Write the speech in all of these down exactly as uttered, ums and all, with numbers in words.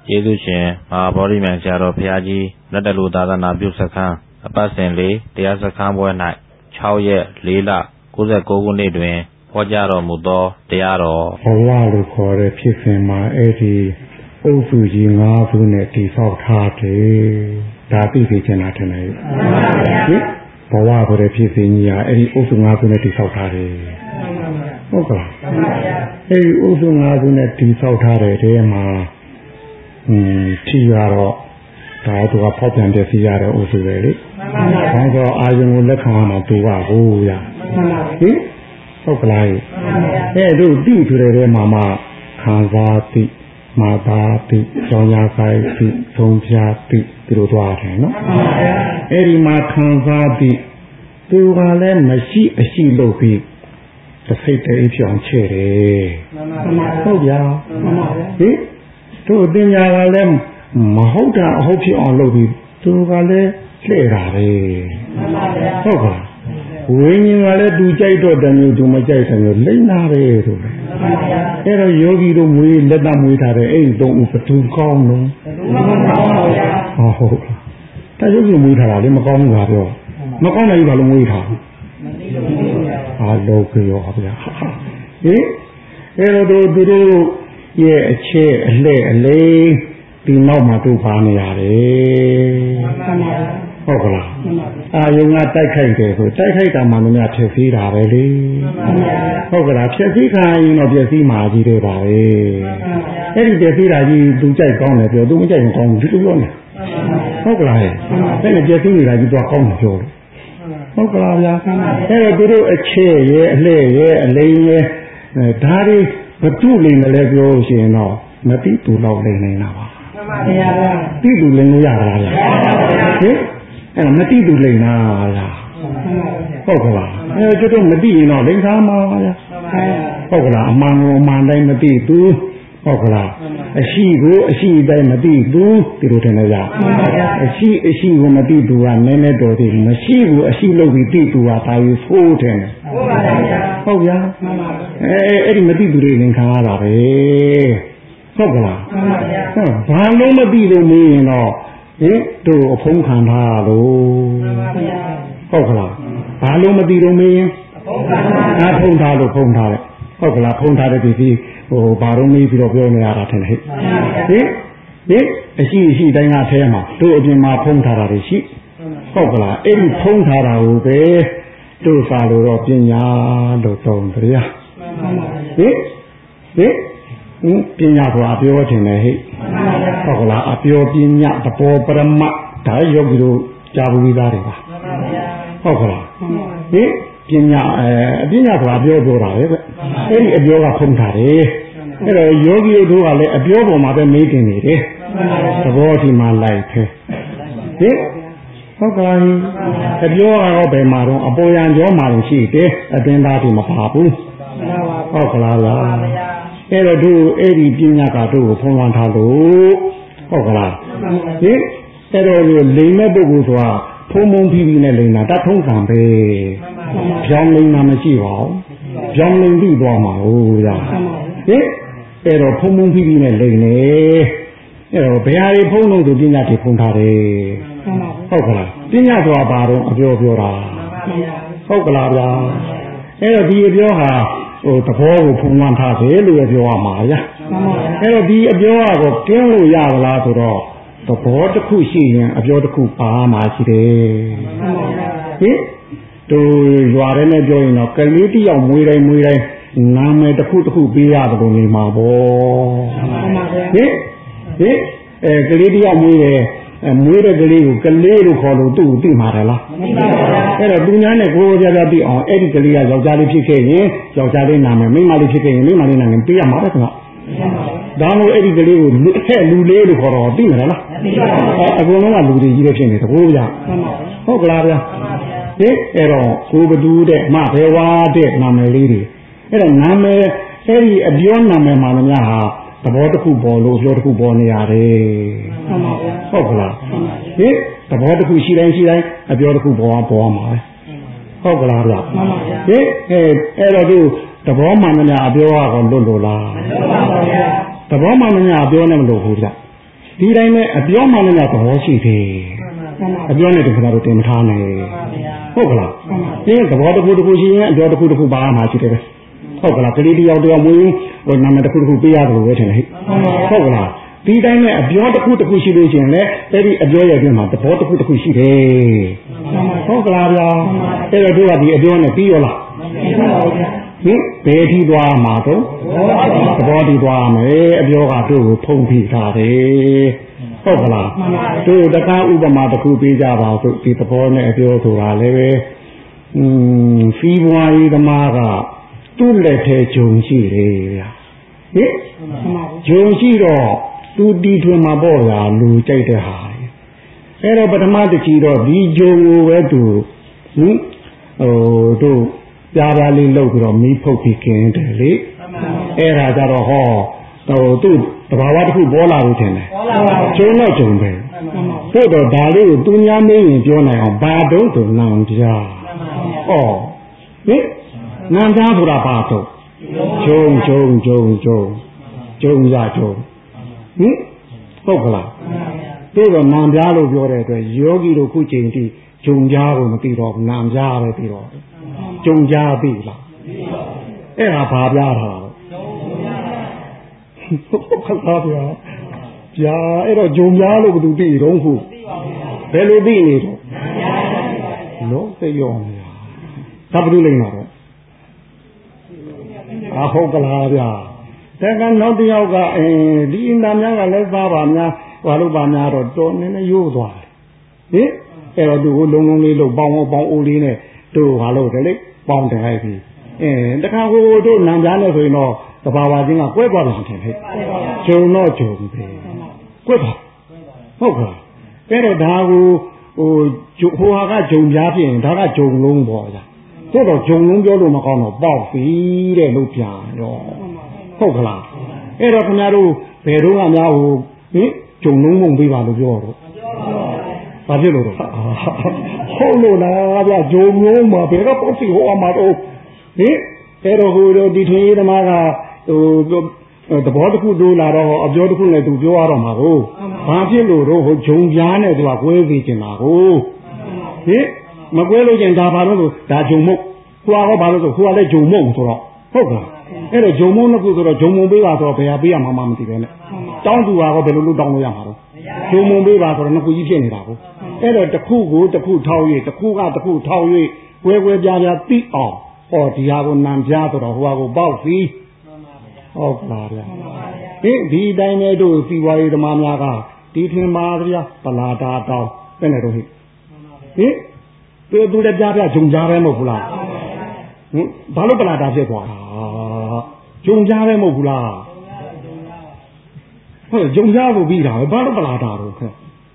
ကျေးဇူးရှင်မဟာဗောဓိမြိုင်ဆရာတော်ဘုရားကြီးလက်တလူသာသနာပြုစခန်းအပတ်စဉ်လေးတရားစခန်းပွဲ၌၆ရက်၄လ၉၉ခုနှစ်တွင်ဟောကြားတော်မူသောတရားတော်ဘဝလို့ခေါ်တဲ့ဖြစ်စဉ်မှာအဲ့ဒီအုပ်စုကြီး၅ခုနဲ့တည်ဆောက်ထားတယ်ဒါသိသိချင်တာထင်တယ်ဟင်ဘဝဆိုတဲ့ဖြစ်စဉ်ကြီးဟာအဲ့ဒီအုပ်စု၅ခုနဲ့တည်ဆောက်ထားတယ်ဟုတ်ကလားအဲ့ဒီအုပ်စု၅ခုနဲ့တည်ဆောက်ထားတဲ့တဲမှာอืมထီရတော့ဒါတော့ဖောက်ပြန်ပြစီရတဲ့အုပ်စုပဲလေမှန်ပါဗျာဒါဆိုအာယုံကိုလက်ခံရမှာတူပါဘူးဗျာမှန်ပါဟင်ဟုတ်ကလားအဲ့တို့တိထူတဲ့ထဲမှာမှခံစားတိမာတာတိကြောင်းရကိုက်တိသုံးဖြာတိဒီလိုသွားတယ်နော်မှန်ပါဗျာအဲ့ဒီမှာခံစားတိသူကလည်းမရှိအရှိလို့ပြီးတစ်စိတ်တည်းပြောင်းချဲ့တယ်မှန်ပါဟုတ်ဗျာမှန်ပါဗျာဟင်တို့အတင်ညာကလည်းမဟုတ်တာအဟုတ်ဖြစ်အောင်လုပ်ပြီးသူကလည်းလှည့်တာပဲမှန်ပါဗျာဟုတ်ကဲ့ဝိညာဉ်ကလည်းသူကြိုက်တော့တယ်မျိုးသူမကြိုက်တယ်မျိုးလိမ့်နာပဲဆိုတယ်မှန်ပါဗျာအဲ့တော့ယောဂီတို့မွေးလက်တမွေးထားတဲ့အဲ့ဒီသုံးဦးဘသူကောင်းလို့မှန်ပါဗျာဟုတ်တာယောဂီမွေးထားတာလေမကောင်းဘူးလားပြောမကောင်းနိုင်ဘူးဘာလို့မွေးထားအာလောကရောဗျာဟင်အဲ့တော့သူတို့ရဲ့အချက်အလှဲ့အလိမ့်ဒီနောက်မှာတို့ပါနေရတယ်ဟုတ်ကလားအာယုံကတိုက်ခိုက်တယ်ဆိုတိုက်ခိုက်တာမှလည်းများဖြစ်သေးတာပဲလေဟုတ်ကလားဖြစ်သေးခါရင်တော့ပြည့်စည်မှာကြီးတယ်ပါပဲအဲ့ဒီပြည့်စည်တာကြီးသူကြိုက်ကောင်းတယ်ပြောသူမကြိုက်မကောင်းဘူးဒီလိုပြောနေဟုတ်ကလားအဲ့ဒီပြည့်စည်နေတာကြီးတော့ကောင်းတယ်ပြောလို့ဟုတ်ကလားဗျာအဲ့တော့သူတို့အချက်ရဲ့အလှဲ့ရဲ့အလိမ့်ရဲ့ဒါတွေဘသူလိမ့်မလဲပြောရှင်တော့မတိတူတော့လိမ့်နေတာပါမှန်ပါဗျာတိတူလိမ့်လို့ရတာဗျာဟင်အဲ့ဒါမတိတူလိမ့်တာလားဟုတ်ကလားအဲ့တော့တို့မတိရင်တော့လိမ့်သားမှာဗျာဟုတ်ကလားအမှန်ကိုအမှန်တိုင်းမတိသူဟုတ်ကလားအရှိကိုအရှိတိုင်းမတိသူဒီလိုတယ်ဗျာအရှိအရှိကိုမတိသူကနည်းနည်းတော်သေးမရှိဘူးအရှိလို့ပြီးတိသူကဒါယူဖိုးတယ်ဟုတ်ပါဗျာဟုတ်ဗျာအဲအဲ့ဒီမတိသူတွေသင်္ခါရတာပဲဟုတ်ကလားမှန်ပါဗျာဟုတ်ဘာလို့မတိလို့မေးရင်တော့ဟင်တို့အဖုံးခံထားလို့မှန်ပါဗျာဟုတ်ကလားဘာလို့မတိလို့မေးရင်အဖုံးထားလို့ဖုံးထားတယ်ဟုတ်ကလားဖုံးထားတဲ့ဒီဒီဟိုဘာလို့မေးပြီးတော့ပြောနေရတာထင်တယ်ဟဲ့ဟင်ဟင်အရှိအရှိတိုင်းကแท้မှာတို့အပြင်မှာဖုံးထားတာတွေရှိဟုတ်ကလားအဲ့ဒီဖုံးထားတာကိုပဲတို့စာလို့တော့ပညာလို့သုံးတရားဟင်ဟင်ပညာဆိုတာအပြောထင်တယ်ဟဲ့ဟုတ်ကလားအပြောပညာတဘောပရမဒါယောဂီတို့ကြားဘူးသားတွေပါဟုတ်ကလားဟင်ပညာအဲအပညာဆိုတာအပြောပြောတာပဲအဲ့ဒီအပြောကဖုံးထားတယ်အဲ့တော့ယောဂီတို့ကလည်းအပြောပေါ်မှာပဲမေးတင်နေတယ်သဘောဒီမှာလိုက်ဖဲဟင်ဟုတ်ကဲ့အပြောကတော့ဘယ်မှာတော့အပေါ်ရန်ကြောမှာရှိတယ်အတွင်းသားဒီမပါဘူးဟုတ်ကလားလားအဲ့တော့သူအဲ့ဒီပညာကတို့ကိုဖုံးလွှမ်းထားလို့ဟုတ်ကလားဟင်အဲ့တော့လိမ်မဲ့ပုဂ္ဂိုလ်ဆိုတာဖုံးဖုံးပြီးပြီးနဲ့လိမ်တာတထုံးကံပဲပြောင်းလိမ်တာမရှိပါဘူးပြောင်းလိမ်ပြီးသွားမှာဟုတ်လားဟင်အဲ့တော့ဖုံးဖုံးပြီးပြီးနဲ့လိမ်နေအဲ့တော့ဘယ်ဟာတွေဖုံးလို့ဆိုပညာတွေဖုံးထားတယ်ဟုတ်ကလားပညာဆိုတာဘာတော့အပြောပြောတာဟုတ်ကလားဗျာအဲ့တော့ဒီအပြောဟာဟိုသဘောကိုဖုံးလွှမ်းထားတယ်လို့ပြောရမှာဗျာအဲ့တော့ဒီအပြောကတော့ကျင်းလို့ရပါလားဆိုတော့သဘောတစ်ခုရှိရင်အပြောတစ်ခုပါမှာရှိတယ်ဟင်တို့ရွာထဲနဲ့ပြောရင်တော့ကလေးတယောက်မွေးတိုင်းမွေးတိုင်းနာမည်တစ်ခုတစ်ခုပေးရတယ်လို့နေမှာပေါ့ဟင်ဟင်အဲကလေးတယောက်မွေးတယ်အမွေးတဲ့ကလေးကိုကလေးလို့ခေါ်လို့သူ့ကိုသိမှာတယ်လားမသိပါဘူးအဲ့တော့သူများနဲ့ကိုယ်ကိုယ်ပြပြပြီးအောင်အဲ့ဒီကလေးကယောက်ျားလေးဖြစ်ခဲ့ရင်ယောက်ျားလေးနာမည်မိန်းမလေးဖြစ်ခဲ့ရင်မိန်းမလေးနာမည်ပေးရမှာပဲကွာဒါမို့အဲ့ဒီကလေးကိုလူဟဲ့လူလေးလို့ခေါ်တော့သိမှာလားမသိပါဘူးအကုန်လုံးကလူတွေကြီးပဲဖြစ်နေတကူဗျာဟုတ်ကလားဗျာဟင်အဲ့တော့ကိုဘသူတဲ့မဘဲဝါတဲ့နာမည်လေးတွေအဲ့တော့နာမည်အဲ့ဒီအပြောနာမည်မှလည်းများဟာသဘောတစ်ခုပေါ်လို့ပြောတစ်ခုပေါ်နေရတယ်ဟုတ်ကလားဟင်သဘောတစ်ခုရှိတိုင်းရှိတိုင်းအပြောတစ်ခုပေါ်ပေါ်မှာပဲဟုတ်ကလားဗျဟင်အဲအဲ့တော့သူသဘောမှန်မများအပြောကတော့လွတ်လို့လားမလွတ်ပါဘူးဗျသဘောမှန်မများအပြောနဲ့မလို့ဘူးဗျဟဒီတိုင်းနဲ့အပြောမှလည်းသဘောရှိသေးအပြောနဲ့တခါတော့တင်မထားနဲ့ဟုတ်ကလားဒီသဘောတစ်ခုတစ်ခုရှိရင်အပြောတစ်ခုတစ်ခုပါမှရှိတယ်ဟုတ်ကလားကလေးတယောက်တယောက်မွေးဟိုနာမည်တစ်ခုတစ်ခုပေးရတယ်ပဲထင်တယ်ဟုတ်ကလားဒီတိုင်းနဲ့အပြောတစ်ခုတစ်ခုရှိလို့ရှိရင်လည်းအဲ့ဒီအပြောရဲ့အတွင်းမှာသဘောတစ်ခုတစ်ခုရှိတယ်ဟုတ်ကလားဗျာအဲ့တော့တို့ကဒီအပြောနဲ့ပြီးရောလားဟင်ဘယ်ထိသွားမှာတော့သဘောထိသွားမယ်အပြောကတို့ကိုဖုံးဖိထားတယ်ဟုတ်ကလားတို့တကားဥပမာတစ်ခုပေးကြပါစို့ဒီသဘောနဲ့အပြောဆိုတာလည်းပဲอืมစီးပွားရေးသမားကသူ့လက်ထဲဂျုံရှိတယ်ဗျာဟင်ဂျုံရှိတော့သူတီထွင်မှာပေါ့ဗျာလူကြိုက်တဲ့ဟာအဲ့တော့ပထမတစ်ချီတော့ဒီဂျုံကိုပဲသူဟင်ဟိုတို့ပြားပြားလေးလုပ်ပြီးတော့မီးဖုတ်ပြီးခင်းတယ်လေအဲ့ဒါကြတော့ဟောဟိုသူ့တဘာဝတစ်ခုပေါ်လာလို့ထင်တယ်ဂျုံတော့ဂျုံပဲပို့တော့ဒါလေးကိုသူများမင်းရင်ပြောနိုင်အောင်ဘာတုံးဆိုနံပြားဩဟင်နံပြားဆိုတာဘာတော့ဂျုံဂျုံဂျုံဂျုံဂျုံရဂျုံဟင်ဟုတ်ကလားတို့တော့နံပြားလို့ပြောတဲ့အတွက်ယောဂီတို့ခုချိန်ထိဂျုံပြားကိုမသိတော့ဘူးနံပြားပဲသိတော့ဂျုံပြားပြီလားအဲ့ဒါဘာပြားထားတာလဲဟုတ်ပါဗျာဗျာအဲ့တော့ဂျုံပြားလို့ဘယ်သူသိတော့ခုဘယ်လိုသိနေတော့လို့သိရောမလားဒါဘယ်လိုလိမ့်မှာတော့အဟုတ်ကလားဗျာတကယ်နောက်တစ်ယောက်ကအဲဒီအင်တာများကလည်းသားပါများဘာလို့ပါများတော့တော်နေနေရိုးသွားတယ်ဟင်အဲ့တော့သူကိုလုံးလုံးလေးလို့ပေါင်းပေါင်းအိုးလေးနဲ့တို့ဘာလို့တယ်လေပေါင်းတယ်လိုက်ပြီအဲတခါကိုတို့နံပြားနဲ့ဆိုရင်တော့တဘာဝချင်းကကွဲသွားတယ်ထင်တယ်ဂျုံတော့ဂျုံပဲကွဲသွားဟုတ်ကဲ့အဲ့တော့ဒါကိုဟိုဟိုဟာကဂျုံပြားဖြစ်ရင်ဒါကဂျုံလုံးပေါ့ဗျာတို့တော့ဂျုံလုံးပြောလို့မကောင်းတော့ပေါက်ပြီတဲ့လို့ပြန်ရောဟုတ်ကလားအဲ့တော့ခင်ဗျားတို့ဘယ်တော့မှများဟိုဟင်ဂျုံလုံးမုံပေးပါလို့ပြောတော့ဘာဖြစ်လို့တော့ဟုတ်လို့လားဗျဂျုံလုံးမှာဘယ်ကပေါ့စီဟိုအမှာတော့ဟင်အဲ့တော့ဟိုဒီထင်းရေးသမားကဟိုသဘောတစ်ခုတိုးလာတော့အပြောတစ်ခုနဲ့သူပြောရတော့မှာကိုဘာဖြစ်လို့တော့ဟိုဂျုံပြားနဲ့သူကကွဲပြီးကျင်တာကိုဟင်မကွဲလို့ကျင်ဒါဘာလို့လို့ဒါဂျုံမုတ်ဟိုကဘာလို့ဆိုဟိုကလည်းဂျုံမုတ်ဆိုတော့ဟုတ်ကဲ့အဲ့တော့ဂျုံမုတ်နှစ်ခုဆိုတော့ဂျုံမုံပေးပါဆိုတော့ဘယ်ဟာပေးရမှာမှမသိပဲနဲ့တောင်းသူကတော့ဘယ်လိုလုပ်တောင်းလို့ရမှာတော့ဂျုံမုံပေးပါဆိုတော့နှစ်ခုကြီးဖြစ်နေတာကိုအဲ့တော့တစ်ခုကိုတစ်ခုထောက်၍တစ်ခုကတစ်ခုထောက်၍ကွဲကွဲပြားပြားသိအောင်ဟောဒီဟာကိုနံပြားဆိုတော့ဟိုဟာကိုပေါက်ပြီဟုတ်ပါဗျာဟင်ဒီတိုင်းနဲ့တို့စီဝါရေးသမားများကဒီထင်ပါဗျာပလာတာတောင်းပဲနဲ့တော့ဟိဟင်သူသူလည်းပြားပြားဂျုံကြားပဲမဟုတ်ဘူးလားဟင်ဘာလို့ပလာတာဖြစ်သွားတာဂျုံကြားပဲမဟုတ်ဘူးလားဟုတ်ဂျုံကြားကိုပြီးတာပဲဘာလို့ပလာတာတော့ခဲ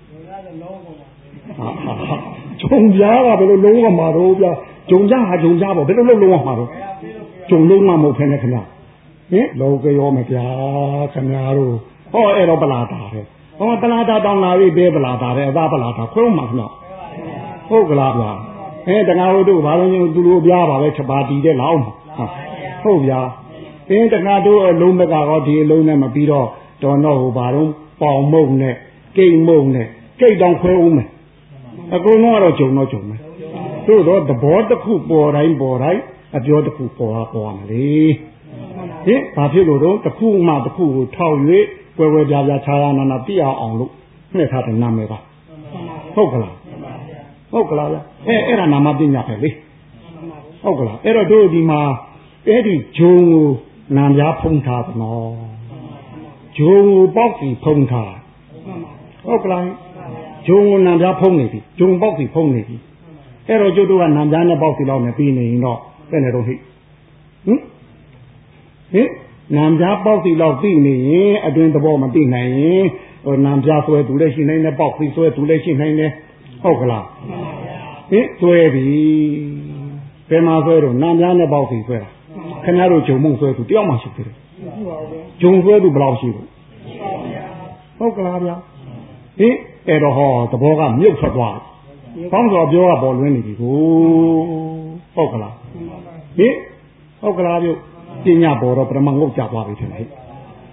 ဂျုံကြားကဘယ်လိုလုံးဝမှာတော့ဗျာဂျုံကြားဟာဂျုံကြားပေါ့ဘယ်လိုလုံးလုံးဝမှာတော့ဂျုံလုံးမှမဟုတ်ဖ ೇನೆ ခင်ဗျာဟင်လောကရောမဗျာခင်ဗျားတို့ဟောအဲ့တော့ပလာတာပဲဟောပလာတာတောင်းလာပြီပဲပလာတာပဲအသာပလာတာခွဲမှခင်ဗျာဟုတ်ကလားဗျာအဲတကားတို့ဘာလို့သူတို့ပြားပါပဲချက်ပါတီတဲ့လောက်ဟုတ်ဗျာအင်းတကားတို့အလုံးမကတော့ဒီအလုံးနဲ့မပြီးတော့တော်တော့ဟိုဘာတော့ပေါင်မုံနဲ့ကိတ်မုံနဲ့ကိတ်တောင်ခွဲဦးမယ်အကုန်လုံးကတော့ဂျုံတော့ဂျုံမယ်တို့တော့သဘောတစ်ခုပေါ်တိုင်းပေါ်တိုင်းအပြောတစ်ခုပေါ်တာပေါ်မှာလေဟင်ဘာဖြစ်လို့တော့တစ်ခုမှတစ်ခုကိုထောက်၍ကွယ်ကွယ်ပြားပြားခြားခြားနာနာပြအောင်အောင်လို့နှက်ထားတဲ့နာမည်ပါဟုတ်ကလားဟုတ်ကလားဗျအဲအဲ့ဒါနာမပညာပဲလေဟုတ်ကလားအဲ့တော့တို့ဒီမှာအဲ့ဒီဂျုံကိုနာပြားဖုံးထားတယ်နော်ဂျုံကိုပေါက်စီဖုံးထားဟုတ်ကလားဂျုံကိုနာပြားဖုံးနေပြီဂျုံပေါက်စီဖုံးနေပြီအဲ့တော့ကျုပ်တို့ကနာပြားနဲ့ပေါက်စီလောက်နဲ့ပြီးနေရင်တော့ပဲနေတော့ဟိဟင်ဟင်နာပြားပေါက်စီလောက်ပြီးနေရင်အတွင်သဘောမသိနိုင်ရင်ဟိုနာပြားဆွဲသူလည်းရှိနိုင်တယ်ပေါက်စီဆွဲသူလည်းရှိနိုင်တယ်ဟုတ်ကလားဟင်ဆွဲပြီဘယ်မှာဆွဲတော့နာပြားနဲ့ပေါက်စီဆွဲတာခင်ဗျားတို့ဂျုံမုံဆွဲသူတယောက်မှရှိသေးတယ်ဂျုံဆွဲသူဘယ်လောက်ရှိလို့ဟုတ်ကလားဗျာဟင်အဲ့တော့ဟောသဘောကမြုပ်ထွက်သွားပေါင်းစော်ပြောကပေါ်လွင်နေပြီကိုဟုတ်ကလားဟင်ဟုတ်ကလားပြုပညာပေါ်တော့ပရမငုတ်ကြသွားပြီထင်တယ်ဟ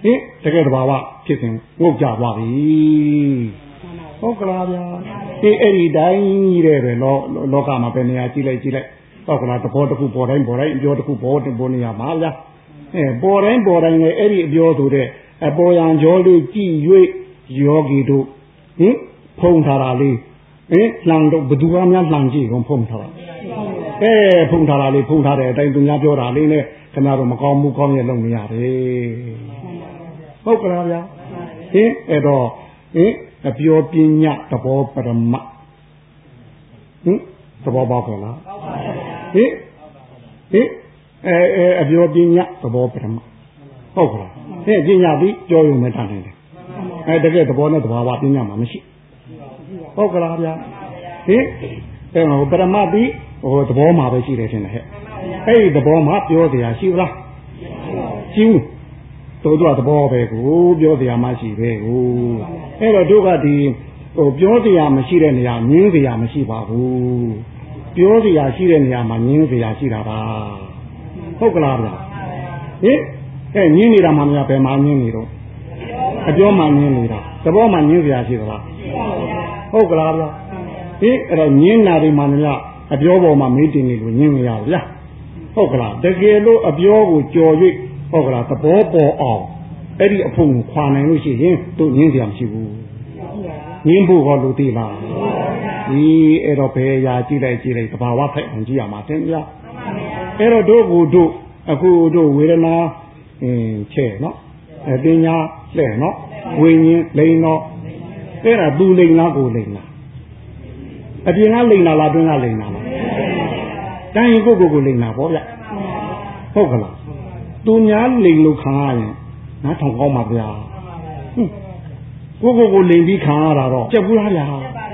ဟင်တကယ်တဘာဝဖြစ်စဉ်ငုတ်ကြသွားပြီဟုတ်ကလားဗျာဒီအဲ့ဒီတိုင်းကြီးတဲ့ပဲလောလောကမှာပဲနေရာကြည့်လိုက်ကြည့်လိုက်ဟုတ်ကလားသဘောတစ်ခုပေါ်တိုင်းပေါ်တိုင်းအပြောတစ်ခုပေါ်တင်ပေါ်နေရမှာဗျာအဲပေါ်တိုင်းပေါ်တိုင်းလည်းအဲ့ဒီအပြောဆိုတဲ့အပေါ်ရန်ကြောလေးကြည့်၍ယောဂီတို့ဟင်ဖုံထားတာလေးဟင်လှန်တော့ဘသူကများလှန်ကြည့်ကုန်ဖုံထားတာအဲဖုံထားတာလေးဖုံထားတဲ့အတိုင်းသူများပြောတာလေးနဲ့ခင်ဗျားတို့မကောင်းဘူးကောင်းရဲ့လုပ်နေရတယ်ဟုတ်ကလားဗျာဟင်အဲ့တော့ဟင်အပြောပညာသဘောပရမဟင်သဘောပေါက်ကြလားဟင်ဟင်အဲအဲအပြောပညာသဘောပရမဟုတ်ကလားဟင်ပညာပြီးကြောရုံနဲ့တန်တယ်အဲတကယ်သဘောနဲ့သဘာဝပညာမှာမရှိဟုတ်ကလားဗျာဟင်အဲဟိုပရမပြီးဟိုသဘောမှာပဲရှိတယ်ထင်တယ်ဟဲ့အဲ့ဒီသဘောမှာပြောစရာရှိဘူးလားရှိဘူးတို့တော့သဘောပဲကိုပြောစရာမရှိပဲကိုအဲ့တော့တို့ကဒီဟိုပြောစရာမရှိတဲ့နေရာငင်းစရာမရှိပါဘူးပြောစရာရှိတဲ့နေရာမှာငင်းစရာရှိတာပါဟုတ်ကလားဗျာဟင်အဲငင်းနေတာမှမရဘယ်မှာငင်းနေတော့အပြောမှငင်းနေတာသဘောမှငင်းစရာရှိသလားဟုတ်ကလားဗျာဟင်အဲ့တော့ငင်းနာတွေမှမရအပြောပေါ်မှာမေးတင်နေလို့ငင်းမရဘူးဗျာဟုတ်ကလားတကယ်လို့အပြောကိုကြော်၍ဟုတ်ကလားသဘောပေါ်အောင်အဲ့ဒီအဖို့ကိုခွာနိုင်လို့ရှိရင်တို့ငင်းစရာမရှိဘူးငင်းဖို့ဟောလို့သိလားဒီအဲ့တော့ဘယ်ရာကြည့်လိုက်ကြည့်လိုက်သဘာဝထိုက်အောင်ကြည့်ရမှာတင်ဗျာအဲ့တော့တို့ကိုတို့အခုတို့ဝေဒနာအင်းချဲ့နော်အပညာလဲ့နော်ဝိညာဉ်လိန်တော့အဲ့ဒါသူလိန်လားကိုလိန်လားအပြင်ကလိန်လားလားတွင်းကလိန်လားလားတိုင်းကိုကိုကိုလိန်တာပေါ့ဗျဟုတ်ကလားသူများလိန်လို့ခံရရင်နားထောင်ကောင်းပါဗျာကိုကိုကိုလိန်ပြီးခံရတာတော့ကြက်ဘူးလားဗျာ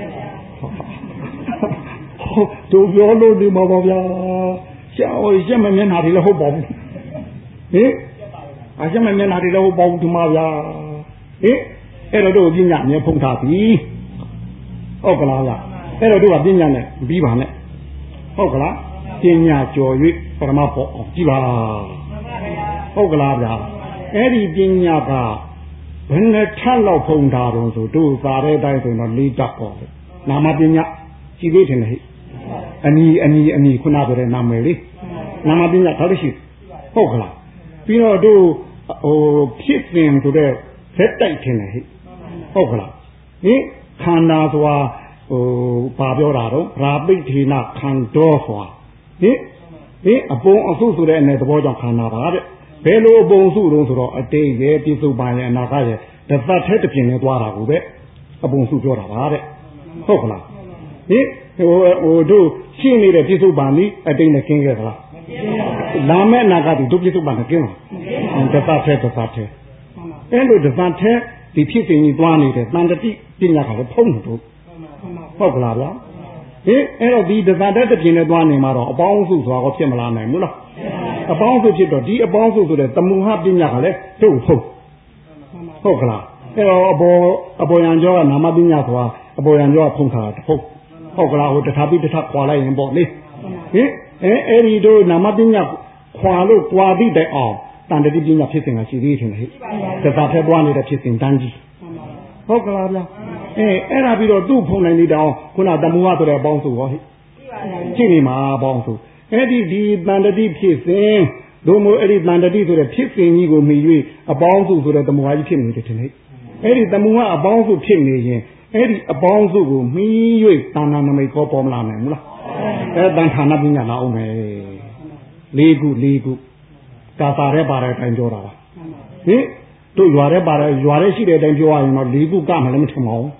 ဟုတ်တို့ပြောလို့ဒီမှာပါဗျာရှောင်းရှက်မမျက်နှာတွေလည်းဟုတ်ပါဘူးဟင်အရှက်မမျက်နှာတွေလည်းဟုတ်ပါဘူးဒီမှာဗျာဟင်အဲ့တော့တို့ပညာမြဲဖုံးထားပြီဟုတ်ကလားလားအဲ့တော့တို့ကပညာနဲ့ပြီးပါနဲ့ဟုတ်ကလားပညာကျော်၍ပရမဖို့အောင်ကြည့်ပါဟုတ်ကလားဗျာအဲ့ဒီပညာကဘယ်နဲ့ထပ်လောက်ဖုံထားတော့ဆိုတို့သာတဲ့အတိုင်းဆိုတော့လေးတက်ပေါ့နာမပညာရှိသေးတယ်ဟဲ့အနီအနီအနီခုနပြောတဲ့နာမည်လေးနာမပညာထားလို့ရှိဟုတ်ကလားပြီးတော့တို့ဟိုဖြစ်စဉ်ဆိုတဲ့လက်တိုက်ထင်တယ်ဟဲ့ဟုတ်ကလားဟင်ခန္ဓာဆိုတာဟိုဘာပြောတာတော့ရာပိဋ္ဌိနခန္ဓာဆိုတာဟင်ဟင်အပုံအစုဆိုတဲ့အနေသဘောကြောင့်ခန္ဓာပါတဲ့ဘယ်လိုအပုံစုတုံးဆိုတော့အတိတ်ရဲ့ပြစ္ဆုတ်ပန်ရဲ့အနာဂတ်ရဲ့တသက်ထဲတစ်ပြင်နဲ့သွားတာကိုပဲအပုံစုပြောတာပါတဲ့ဟုတ်ကလားဟင်ဟိုဟိုတို့ရှင်းနေတဲ့ပြစ္ဆုတ်ပန်ကြီးအတိတ်နဲ့ကင်းခဲ့သလားလာမဲ့အနာဂတ်တို့ပြစ္ဆုတ်ပန်နဲ့ကင်းလားတသက်ထဲတသက်ထဲအဲ့လိုတသက်ထဲဒီဖြစ်စဉ်ကြီးသွားနေတဲ့တန်တတိပညာကလည်းဖုံးတယ်တို့ဟုတ်ကလားဗျာဟင်အဲ့တော့ဒီတသက်ထဲတစ်ပြင်နဲ့သွားနေမှာတော့အပေါင်းစုဆိုတာကိုဖြစ်မလာနိုင်ဘူးလားအပေါင်းစုဖြစ်တော့ဒီအပေါင်းစုဆိုတဲ့တမုဟပညာကလည်းတို့ဖုံးဟုတ်ကလားအဲ့တော့အပေါ်အပေါ်ရန်ကျောကနာမပညာဆိုတာအပေါ်ရန်ကျောကဖုံးထားတာဖုံးဟုတ်ကလားဟိုတထာပိတထခွာလိုက်ရင်ပေါ့လေဟင်အဲအဲ့ဒီတို့နာမပညာခွာလို့ကြွားပြီးတဲ့အောင်တန်တတိပညာဖြစ်စဉ်ကရှိသေးတယ်ဟဲ့တသက်ထဲသွားနေတဲ့ဖြစ်စဉ်တန်းကြီးဟုတ်ကလားဗျာအဲအဲ့ဒါပြီးတော့သူ့ဖုံနိုင်နေတောင်ခုနတမုဟဆိုတဲ့အပေါင်းစုဟောဟဲ့ရှိနေမှာအပေါင်းစုအဲ့ဒီဒီတန်တတိဖြစ်စဉ်တို့မို့အဲ့ဒီတန်တတိဆိုတဲ့ဖြစ်စဉ်ကြီးကိုမြည်၍အပေါင်းစုဆိုတဲ့တမုဟကြီးဖြစ်နေတယ်ထင်လေအဲ့ဒီတမုဟအပေါင်းစုဖြစ်နေရင်အဲ့ဒီအပေါင်းစုကိုမြည်၍တဏ္ဍာနမိတ်ကောပေါ်မလာနိုင်ဘူးလားအဲတန်ဌာနပညာလာအောင်မယ်လေးခုလေးခုကာသာရဲပါတဲ့အတိုင်းပြောတာပါဟင်တို့ရွာရဲပါတဲ့ရွာရဲရှိတဲ့အတိုင်းပြောရရင်တော့လေးခုကမှလည်းမထင်ပါဘူး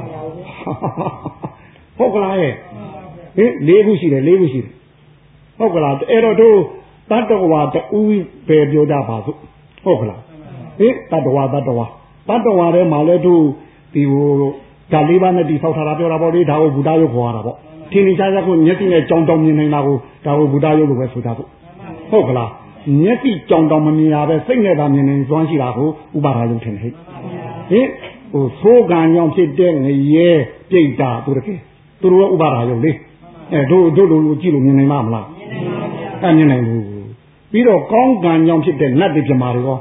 ဟုတ်ကလားရဲ့ဟင်လေးခုရှိတယ်လေးခုရှိတယ်ဟုတ်ကလားအဲ့တော့တို့တတ္တဝါတူပဲပြောကြပါစို့ဟုတ်ကလားဟင်တတ္တဝါတတ္တဝါတတ္တဝါထဲမှာလည်းတို့ဒီဟိုဓာလေးပါးနဲ့တိဆောက်ထားတာပြောတာပေါ့လေဒါကိုဘုဒ္ဓရုပ်ခေါ်ရတာပေါ့ထင်နေကြကြကိုမျက်စိနဲ့ကြောင်တောင်မြင်နေတာကိုဒါကိုဘုဒ္ဓရုပ်လို့ပဲဆိုကြစို့ဟုတ်ကလားမျက်စိကြောင်တောင်မမြင်ရပဲစိတ်နဲ့သာမြင်နေစွမ်းရှိတာကိုဥပါဒရုပ်ထင်တယ်ဟဲ့ဟင်ဟိုသိုးကံကြောင့်ဖြစ်တဲ့ငရဲပြိတ္တာသူတကယ်သူတို့ကဥပါဒရုပ်လေအဲတို့တို့လိုလိုကြည့်လို့မြင်နိုင်မှာမလားအဲမြင်နိုင်ဘူးပြီးတော့ကောင်းကံကြောင့်ဖြစ်တဲ့နတ်တွေပြမာတွေရော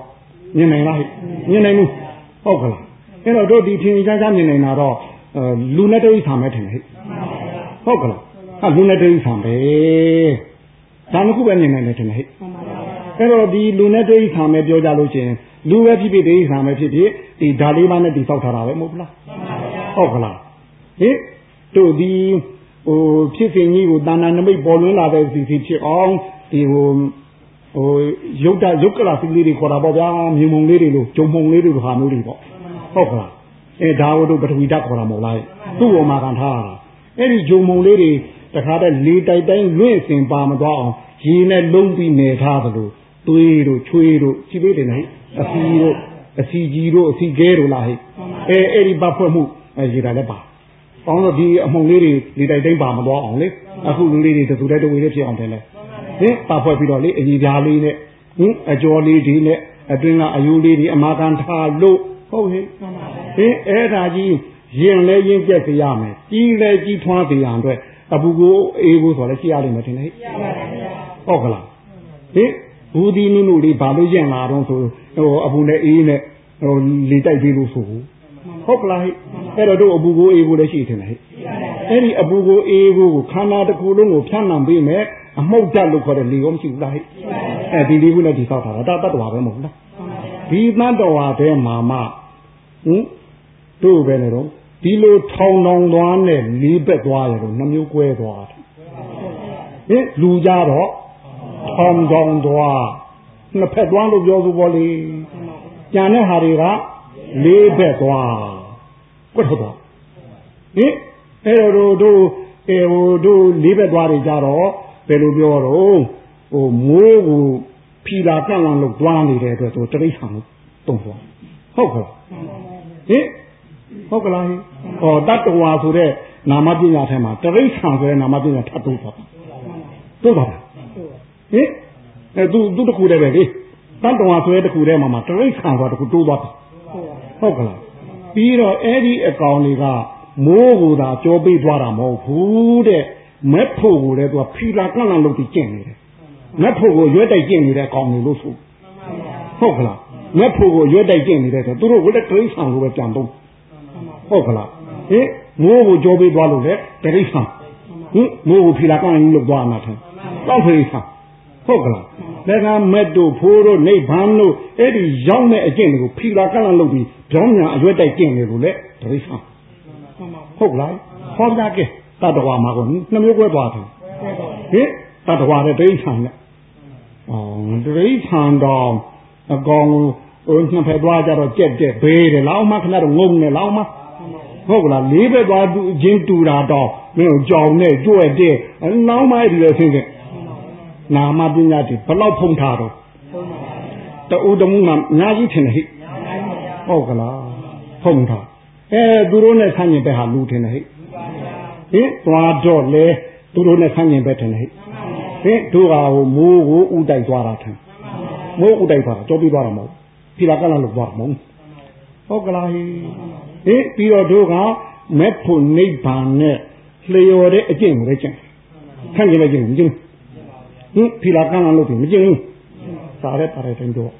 မြင်နိုင်လားဟဲ့မြင်နိုင်ဘူးဟုတ်ကလားအဲ့တော့တို့ဒီထင်ရှားရှားမြင်နေတာတော့လူနဲ့တိရစ္ဆာန်ပဲထင်တယ်ဟဲ့ဟုတ်ကလားဟာလူနဲ့တိရစ္ဆာန်ပဲဒါမှခုပဲမြင်နိုင်တယ်ထင်တယ်ဟဲ့အဲ့တော့ဒီလူနဲ့တိရစ္ဆာန်ပဲပြောကြလို့ချင်းလူပဲဖြစ်ဖြစ်တိရစ္ဆာန်ပဲဖြစ်ဖြစ်ဒီဓာလေးပါးနဲ့တိဆောက်ထားတာပဲမဟုတ်လားဟုတ်ကလားဟင်တို့ဒီဟိုဖြစ်စဉ်ကြီးကိုတာဏနမိတ်ပေါ်လွင်လာတဲ့စီစီဖြစ်အောင်ဒီဟိုဟိုရုပ်တရုပ်ကလာစီလေးတွေခေါ်တာပေါ့ဗျာမြင်မုံလေးတွေလို့ဂျုံမုံလေးတွေလိုဟာမျိုးတွေပေါ့ဟုတ်ကလားအဲဒါတို့ပထဝီဓာတ်ခေါ်တာမဟုတ်လားသူ့ပေါ်မှာခံထားရတာအဲ့ဒီဂျုံမုံလေးတွေတခါတည်းလေတိုက်တိုင်းလွင့်စင်ပါမသွားအောင်ရေနဲ့လုံးပြီးနေထားသလိုသွေးတို့ချွေးတို့ကြည့်ပေးတယ်နော်အစီတို့အစီကြီးတို့အစီကဲတို့လားဟဲ့အဲအဲ့ဒီပတ်ဖွဲ့မှုအဲရေတာလည်းပါပေါင်းတော့ဒီအမှုံလေးတွေလေတိုက်တိုင်းပါမသွားအောင်လေအခုလူလေးတွေတူတဲ့တူဝေးလေးဖြစ်အောင်တယ်လေဟင်ပတ်ဖွဲ့ပြီးတော့လေအကြီးပြားလေးနဲ့ဟင်အကျော်လေးတွေနဲ့အတွင်းကအယိုးလေးတွေအမာကန်ထားလို့ဟုတ်ဟဲ့ဟင်အဲ့ဒါကြီးရင်လဲရင်ပြက်စေရမယ်ကြီးလဲကြီးထွားစေရန်အတွက်အပူကိုအေးကိုဆိုလည်းရှိရလိမ့်မယ်ထင်တယ်ဟုတ်ကလားဟင်ဘူးဒီနုနုလေးဘာလို့ရင်လာတော့ဆိုဟိုအပူနဲ့အေးနဲ့ဟိုလေတိုက်ပြီးလို့ဆိုဟုတ်ကလားဟဲ့အဲ့တော့တို့အပူကိုအေးကိုလည်းရှိတယ်ဟဲ့အဲ့ဒီအပူကိုအေးကိုခန္ဓာတစ်ခုလုံးကိုဖြန့်နှံပေးမယ်အမှုတ်ဓာတ်လို့ခေါ်တဲ့လေကောမရှိဘူးလားဟဲ့အဲဒီလေးခုနဲ့ဒီဆောက်တာဒါတတ္တဝါပဲမဟုတ်လားဒီတတ္တဝါတဲမှာမှဟင်တို့ပဲလေတော့ဒီလိုထောင်ထောင်သွားနဲ့လေးဘက်သွားရတော့နှမျိုးကွဲသွားတယ်ဟင်လူကြတော့ထောင်ထောင်သွားနှစ်ဖက်သွားလို့ပြောဆိုပေါ်လေကြံတဲ့ဟာတွေကလေးဘက်သွားကွတ်တော့ဟင်အဲ့တော့တို့အဲဟိုတို့လေးဘက်သွားတွေကြတော့ဘယ်လိုပြောတော့ဟိုမိုးကိုဖြီလာကန့်လန့်လို့တွားနေတဲ့အတွက်သူတိရစ္ဆာန်ကိုတုံ့သွားဟုတ်ကလားဟင်ဟုတ်ကလားဟောတတ္တဝါဆိုတဲ့နာမပညာထဲမှာတိရစ္ဆာန်ဆိုတဲ့နာမပညာထပ်တိုးသွားတိုးပါလားဟင်အဲသူသူတခုတည်းပဲလေတတ္တဝါဆိုတဲ့တခုတည်းမှာမှာတိရစ္ဆာန်ဆိုတာတခုတိုးသွားတယ်ဟုတ်ကလားပြီးတော့အဲ့ဒီအကောင်တွေကမိုးကိုသာကြောပေးသွားတာမဟုတ်ဘူးတဲ့မက်ဖို့ကိုလည်းသူကဖီလာကန့်လန့်လို့ပြီးကျင့်နေတယ်မက်ဖို့ကိုရွက်တိုက်ကျင့်နေတဲ့အကောင်တွေလို့ဆိုဟုတ်ကလားမက်ဖို့ကိုရွက်တိုက်ကျင့်နေတဲ့ဆိုသူတို့ကလည်းတိရစ္ဆာန်ကိုပဲကြံတော့ဟုတ်ကလားဟင်မိုးကိုကြောပေးသွားလို့လေတိရစ္ဆာန်ဟင်မိုးကိုဖီလာကန့်လန့်လို့သွားမှာတယ်တော့တိရစ္ဆာန်ဟုတ်ကလားလက်ကားမက်တို့ဖိုးတို့နိဗ္ဗာန်တို့အဲ့ဒီရောက်တဲ့အကျင့်တွေကိုဖီလာကန့်လန့်လို့ပြီးကြောင်းညာအရွက်တိုက်ကျင့်နေလို့လေတိရစ္ဆာန်ဟုတ်လားဟောကြကဲတတ္တဝါမှာကိုနှမျိုးကွဲသွားတယ်ဟင်တတ္တဝါတဲ့တိရစ္ဆာန်နဲ့အော်တိရစ္ဆာန်တော့အကောင်ဟိုနှစ်ဖက်သွားကြတော့ကြက်ကြက်ဘေးတယ်လောက်မှခဏတော့ငုံနေလောက်မှဟုတ်ကလားလေးဘက်သွားချင်းတူတာတော့မင်းကြောင်နဲ့ကြွက်တဲ့နောက်မှဒီလိုဆင်းဆင်းနာမပညာတွေဘလောက်ဖုံးထားတော့တူတမှုမှာအများကြီးထင်တယ်ဟိဟုတ်ကလားဖုံးထားအဲသူတို့နဲ့ဆန့်ကျင်ဘက်ဟာလူထင်တယ်ဟိဟင်သွားတော့လေသူတို့နဲ့ဆန့်ကျင်ဘက်ထင်တယ်ဟိဟင်တို့ကဟိုမိုးကိုဥတိုက်သွားတာထင်မိုးဥတိုက်သွားတာကြောပြီးသွားတာမဟုတ်ဖီလာကလလို့သွားမဟုတ်ဟုတ်ကလားဟိဟင်ပြီးတော့တို့ကမက်ဖို့နိဗ္ဗာန်နဲ့လျော်တဲ့အကျင့်ကိုလည်းကျင့်ဆန့်ကျင်တဲ့ကျင့်ကိုမကျင့်ဟင်ဖီလာကလလို့ပြီးမကျင့်ဘူးစားရဲပါတယ်တိုင်းတော့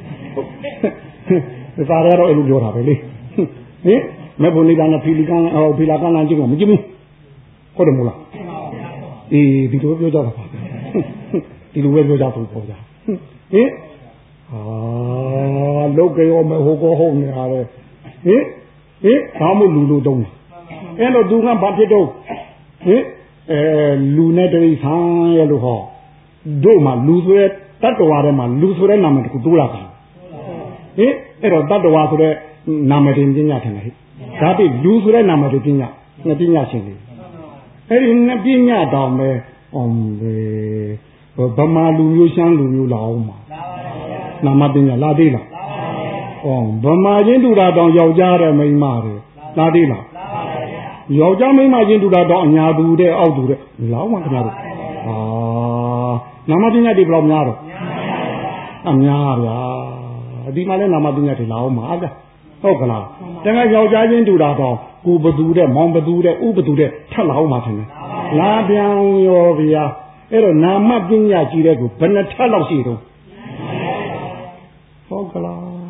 စားရဲတော့အဲ့လိုပြောတာပဲလေဟင်မက်ဖို့နိဗ္ဗာန်နဲ့ဖီလီကဟောဖီလာကလကျင့်ကိုမကျင့်ဘူးဟုတ်တယ်မို့လားအေးဒီလိုပြောကြတာပါဒီလိုပဲပြောကြသူပေါ့ဗျာဟင်ဟာလောကရောမဟုတ်ကောဟုတ်နေရတယ်ဟင်ဟင်ဘာမို့လူလူတုံးအဲ့တော့သူကဘာဖြစ်တော့ဟင်အဲလူနဲ့တိရစ္ဆာန်ရဲ့လို့ဟောတို့မှလူဆိုတဲ့တတ္တဝါထဲမှာလူဆိုတဲ့နာမည်တခုတိုးလာတာဟင်အဲ့တော့တတ္တဝါဆိုတဲ့နာမည်တင်ပညာထင်တယ်ဟဲ့ဒါတိလူဆိုတဲ့နာမည်တင်ပညာနဲ့ပညာရှင်တွေအဲ့ဒီနဲ့ပညာတောင်ပဲအောင်ပဲဗမာလူမျိုးရှမ်းလူမျိုးလာအောင်မှာနာမပညာလာသေးလားဩဗမာချင်းတူတာတောင်ယောက်ျားတဲ့မိန်းမတွေလာသေးလားယောက်ျားမိန်းမချင်းတူတာတောင်အညာသူတဲ့အောက်သူတဲ့လောင်းမှခင်ဗျားတို့ဟာနာမပညာတွေဘယ်လောက်များတော့အများဗျာဒီမှာလဲနာမပညာတွေလာအောင်မှာဗျာဟုတ်ကလားတကယ်ယောက်ျားချင်းတူတာတော့ကိုဘသူတဲ့မောင်ဘသူတဲ့ဥဘသူတဲ့ထပ်လာအောင်မှာထင်တယ်လာပြန်ရောဗျာအဲ့တော့နာမပညာကြီးတဲ့ကိုဘယ်နှထပ်လောက်ရှိတော့ဟုတ်ကလား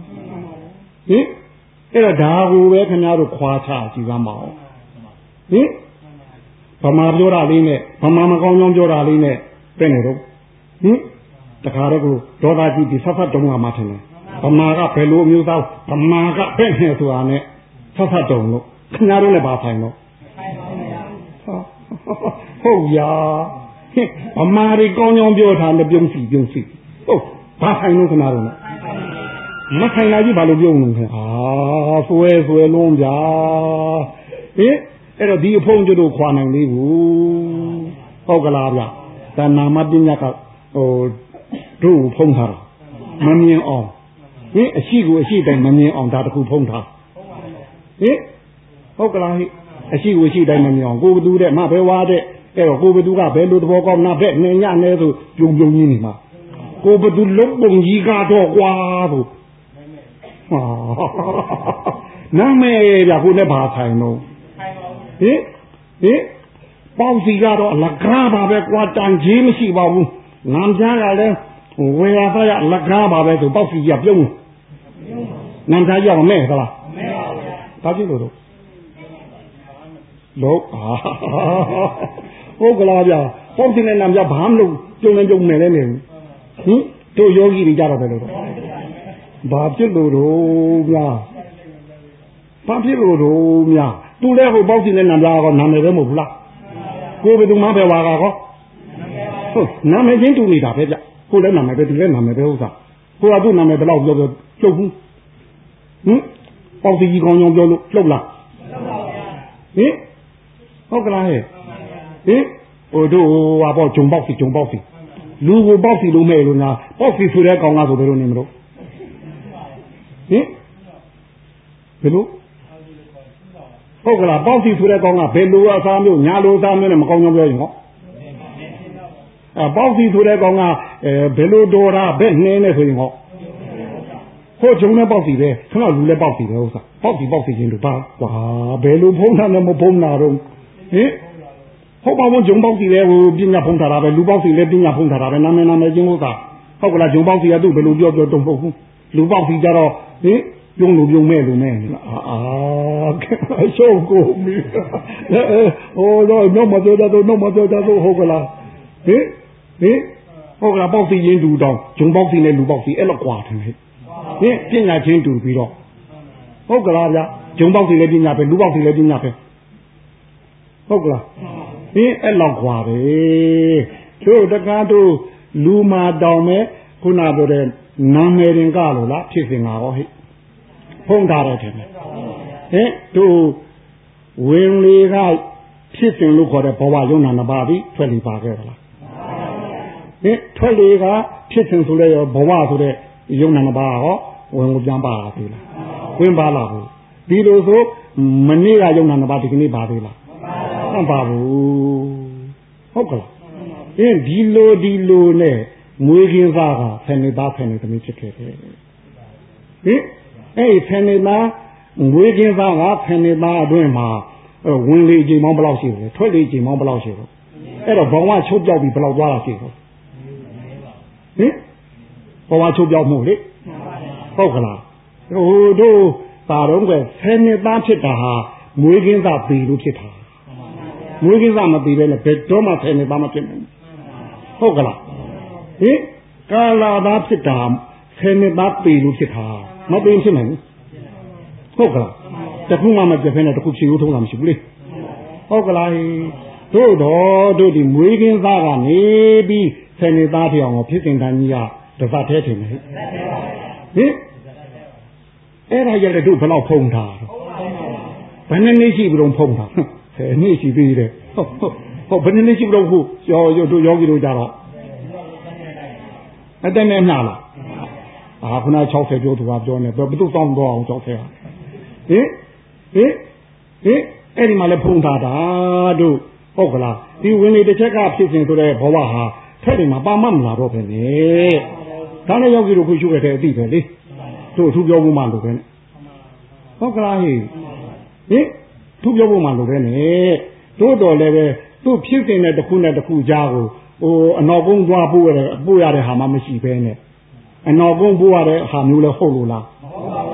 ဟင်အဲ့တော့ဒါကိုပဲခင်ဗျားတို့ခွာချကြည့်ကြမအောင်ဟင်ဗမာပြောတာလေးနဲ့ဗမာမကောင်းကြောင်းပြောတာလေးနဲ့ပဲနေတော့ဟင်တခါတည်းကိုဒေါသကြီးပြီးဆက်ဆက်တုံးလာမှထင်တယ်ဗမာကဘယ်လိုမျိုးသားဗမာကပဲ့နေဆိုတာနဲ့ဆက်ဆက်တုံးလို့ခင်ဗျားတို့လည်းပါဆိုင်တော့ဟုတ်ရာဗမာတွေကောင်းကြောင်းပြောတာနဲ့ပြုံးစီပြုံးစီဟုတ်ဘာဆိုင်လို့ခင်ဗျားတို့မဆိုင်လာကြီးဘာလို့ပြုံးလို့ခင်အာဆွဲဆွဲလုံးဗျာဟင်အဲ့တော့ဒီအဖုံးကျတို့ခွာနိုင်သေးဘူးဟုတ်ကလားဗျတဏ္ဍာမပညာကဟိုတို့ဖုံးထားတာမမြင်အောင်ဟင်အရှိကိုအရှိတိုင်းမမြင်အောင်ဒါတခုဖုံးထားဟင်ဟုတ်ကလားဟိအရှိကိုအရှိတိုင်းမမြင်အောင်ကိုဘသူတဲ့မဘဲဝါတဲ့အဲ့တော့ကိုဘသူကဘယ်လိုသဘောကောင်းနာဘက်နေညနေဆိုပြုံပြုံကြီးနေမှာကိုဘသူလုံးပုံကြီးကတော့ကွာဆိုဟာနာမည်ပြကိုလည်းဘာဆိုင်တော့ဟင်ဟင်ပေါစီကတော့အလကားပါပဲကွာတန်ကြီးမရှိပါဘူးငမ်းပြားကလည်းဝေရသားရအလကားပါပဲဆိုပေါစီကြီးပြုံးငမ်းပြားရအောင်မဲ့သလားမဲ့ပါဘူးဘာဖြစ်လို့တော့လို့အာဟုတ်ကလားဗျာပေါစီနဲ့နံပြဘာမလို့ကျုံနေကျုံနေလဲနေဟင်တို့ယောဂီတွေကြတော့တယ်လို့ဘာဖြစ်လို့တော့ဗျာဘာဖြစ်လို့တော့ဗျာသူလည်းဟိုပေါစီနဲ့နံပြကောနာမည်ပဲမဟုတ်ဘူးလားကိုဘယ်သူမှပဲဝါကာကောဟုတ်နာမည်ချင်းတူနေတာပဲဗျကိုလည်းနာမည်ပဲသူလည်းနာမည်ပဲဥစ္စာကိုကသူ့နာမည်ဘယ်တော့ပြောပြောကျုပ်ဘူးဟင်ပေါစီကြီးကောင်းကြောင်းပြောလို့လှုပ်လားဟင်ဟုတ်ကလားဟဲ့ဟင်ဟိုတို့ဟာပေါ့ဂျုံပေါစီဂျုံပေါစီလူကိုပေါစီလို့မဲ့လို့ညာပေါစီဆိုတဲ့ကောင်ကဆိုဘယ်လိုနေမလို့ဟင်ဘယ်လိုဟုတ်ကလားပေါစီဆိုတဲ့ကောင်ကဘယ်လိုအစားမျိုးညာလိုအစားမျိုးနဲ့မကောင်းကြောင်းပြောရင်ဟောအဲပေါစီဆိုတဲ့ကောင်ကအဲဘယ်လိုတော်တာဘယ်နှင်းနေဆိုရင်ဟောဟိုဂျုံနဲ့ပေါစီပဲခဏလူလည်းပေါစီပဲဥစ္စာပေါစီပေါစီချင်းတို့ပါကွာဘယ်လိုဖုံးတာနဲ့မဖုံးတာတော့ဟင်ဟုတ်ပါဘူးဂျုံပေါစီလည်းဟိုပညာဖုံးထားတာပဲလူပေါစီလည်းပညာဖုံးထားတာပဲနာမည်နာမည်ချင်းဥစ္စာဟုတ်ကလားဂျုံပေါစီကသူ့ဘယ်လိုပြောပြောတုံ့ပုတ်ဘူးလူပေါစီကြတော့ဟင်ပြုံးလို့ပြုံးမဲ့လို့မဲ့အာအာရှုပ်ကိုမီဟိုတော့နှုတ်မပြောတော့နှုတ်မပြောတော့ဟုတ်ကလားဟင်ဟင်ဟုတ်ကလားပေါစီရင်းတူတောင်ဂျုံပေါစီနဲ့လူပေါစီအဲ့လောက်ကွာတယ်ဟင်ပညာချင်းတူပြီးတော့ဟုတ်ကလားဗျဂျုံပေါစီလည်းပညာပဲလူပေါစီလည်းပညာပဲဟုတ်ကလားဟင်အဲ့လောက်ကွာတယ်တို့တကားတို့လူမာတောင်မဲ့ခုနပြောတဲ့နာမည်ရင်ကလို့လားဖြစ်စင်တာဟောဟိဖုံးထားတယ်ထင်တယ်ဟင်တို့ဝင်လေကဖြစ်စင်လို့ခေါ်တဲ့ဘဝယုံနာနှစ်ပါးပြီးထွက်လေပါခဲ့သလားဟင်ထွက်လေကဖြစ်စင်ဆိုလဲရောဘဝဆိုတဲ့ယုံနာနှစ်ပါးဟောဝင်ကိုပြန်ပါလားသေးလားဝင်ပါလားဘူးဒီလိုဆိုမနေ့ကယုံနာနှစ်ပါးဒီကနေ့ပါသေးလားမပါဘူးဟုတ်ကလားအင်းဒီလိုဒီလိုနဲ့မွေးကင်းသားကဆယ်နှစ်သားဆယ်နှစ်သမီးဖြစ်ခဲ့တယ်ဟင်အဲ့ဆယ်နှစ်သားမွေးကင်းသားကဆယ်နှစ်သားအတွင်းမှာဝင်လေချိန်မောင်းဘယ်လောက်ရှိလဲထွက်လေချိန်မောင်းဘယ်လောက်ရှိလဲအဲ့တော့ဘဝချုပ်ပြောက်ပြီးဘယ်လောက်သွားတာရှိလဲဟင်ဘဝချုပ်ပြောက်မှုလေဟုတ်ကလားဟိုတို့ပါတော့ကဆယ်နှစ်သားဖြစ်တာဟာမွေးကင်းသားပေလို့ဖြစ်တာမွေးကင်းသားမပေပဲနဲ့ဘယ်တော့မှဆယ်နှစ်သားမဖြစ်နိုင်ဘူးဟုတ်ကလားဟင်ကာလာသားဖြစ်တာဆယ်နှစ်သားပေလို့ဖြစ်တာမပေဖြစ်နိုင်ဘူးဟုတ်ကလားတခုမှမပြတ်ဖဲနဲ့တခုဖြေလို့ထုံးတာမရှိဘူးလေဟုတ်ကလားတို့တော့တို့ဒီမွေးကင်းသားကနေပြီးဆယ်နှစ်သားဖြစ်အောင်ဖြစ်စဉ်တန်းကြီးကတစ်ပတ်သေးတယ်ဟင်ဟင်အဲ့ဒါရတယ်တို့ဘယ်လောက်ဖုံးထားဘယ်နှစ်နှစ်ရှိပြီတော့ဖုံးထားဆယ်နှစ်ရှိသေးတယ်ဟုတ်ဟုတ်ဟုတ်ဘယ်နှစ်နှစ်ရှိပြီတော့ခုရောရောတို့ယောဂီတို့ကြတော့အတက်နဲ့နှာလားအာခုန၆၀ပြောသူကပြောနေဘယ်သူစောင့်တော့အောင်၆၀ဟာဟင်ဟင်ဟင်အဲ့ဒီမှာလည်းဖုံးထားတာတို့ဟုတ်ကလားဒီဝင်လေတစ်ချက်ကဖြစ်စဉ်ဆိုတဲ့ဘဝဟာထက်တယ်မှာပါမမလာတော့ပဲလေဒါနဲ့ယောဂီတို့ခုရှုခဲ့တဲ့အသိပဲလေတို့အထူးပြောဖို့မှလို့ပဲနဲ့ဟုတ်ကလားဟိဟင်သူပြောဖို့မှလို့ပဲနဲ့တို့တော်လည်းပဲသူ့ဖြစ်စဉ်နဲ့တစ်ခုနဲ့တစ်ခုကြားကိုဟိုအနောက်ကုန်းသွားပို့ရတဲ့ပို့ရတဲ့ဟာမှမရှိပဲနဲ့အနောက်ကုန်းပို့ရတဲ့ဟာမျိုးလဲဟုတ်လို့လားမဟုတ်ပါဘူး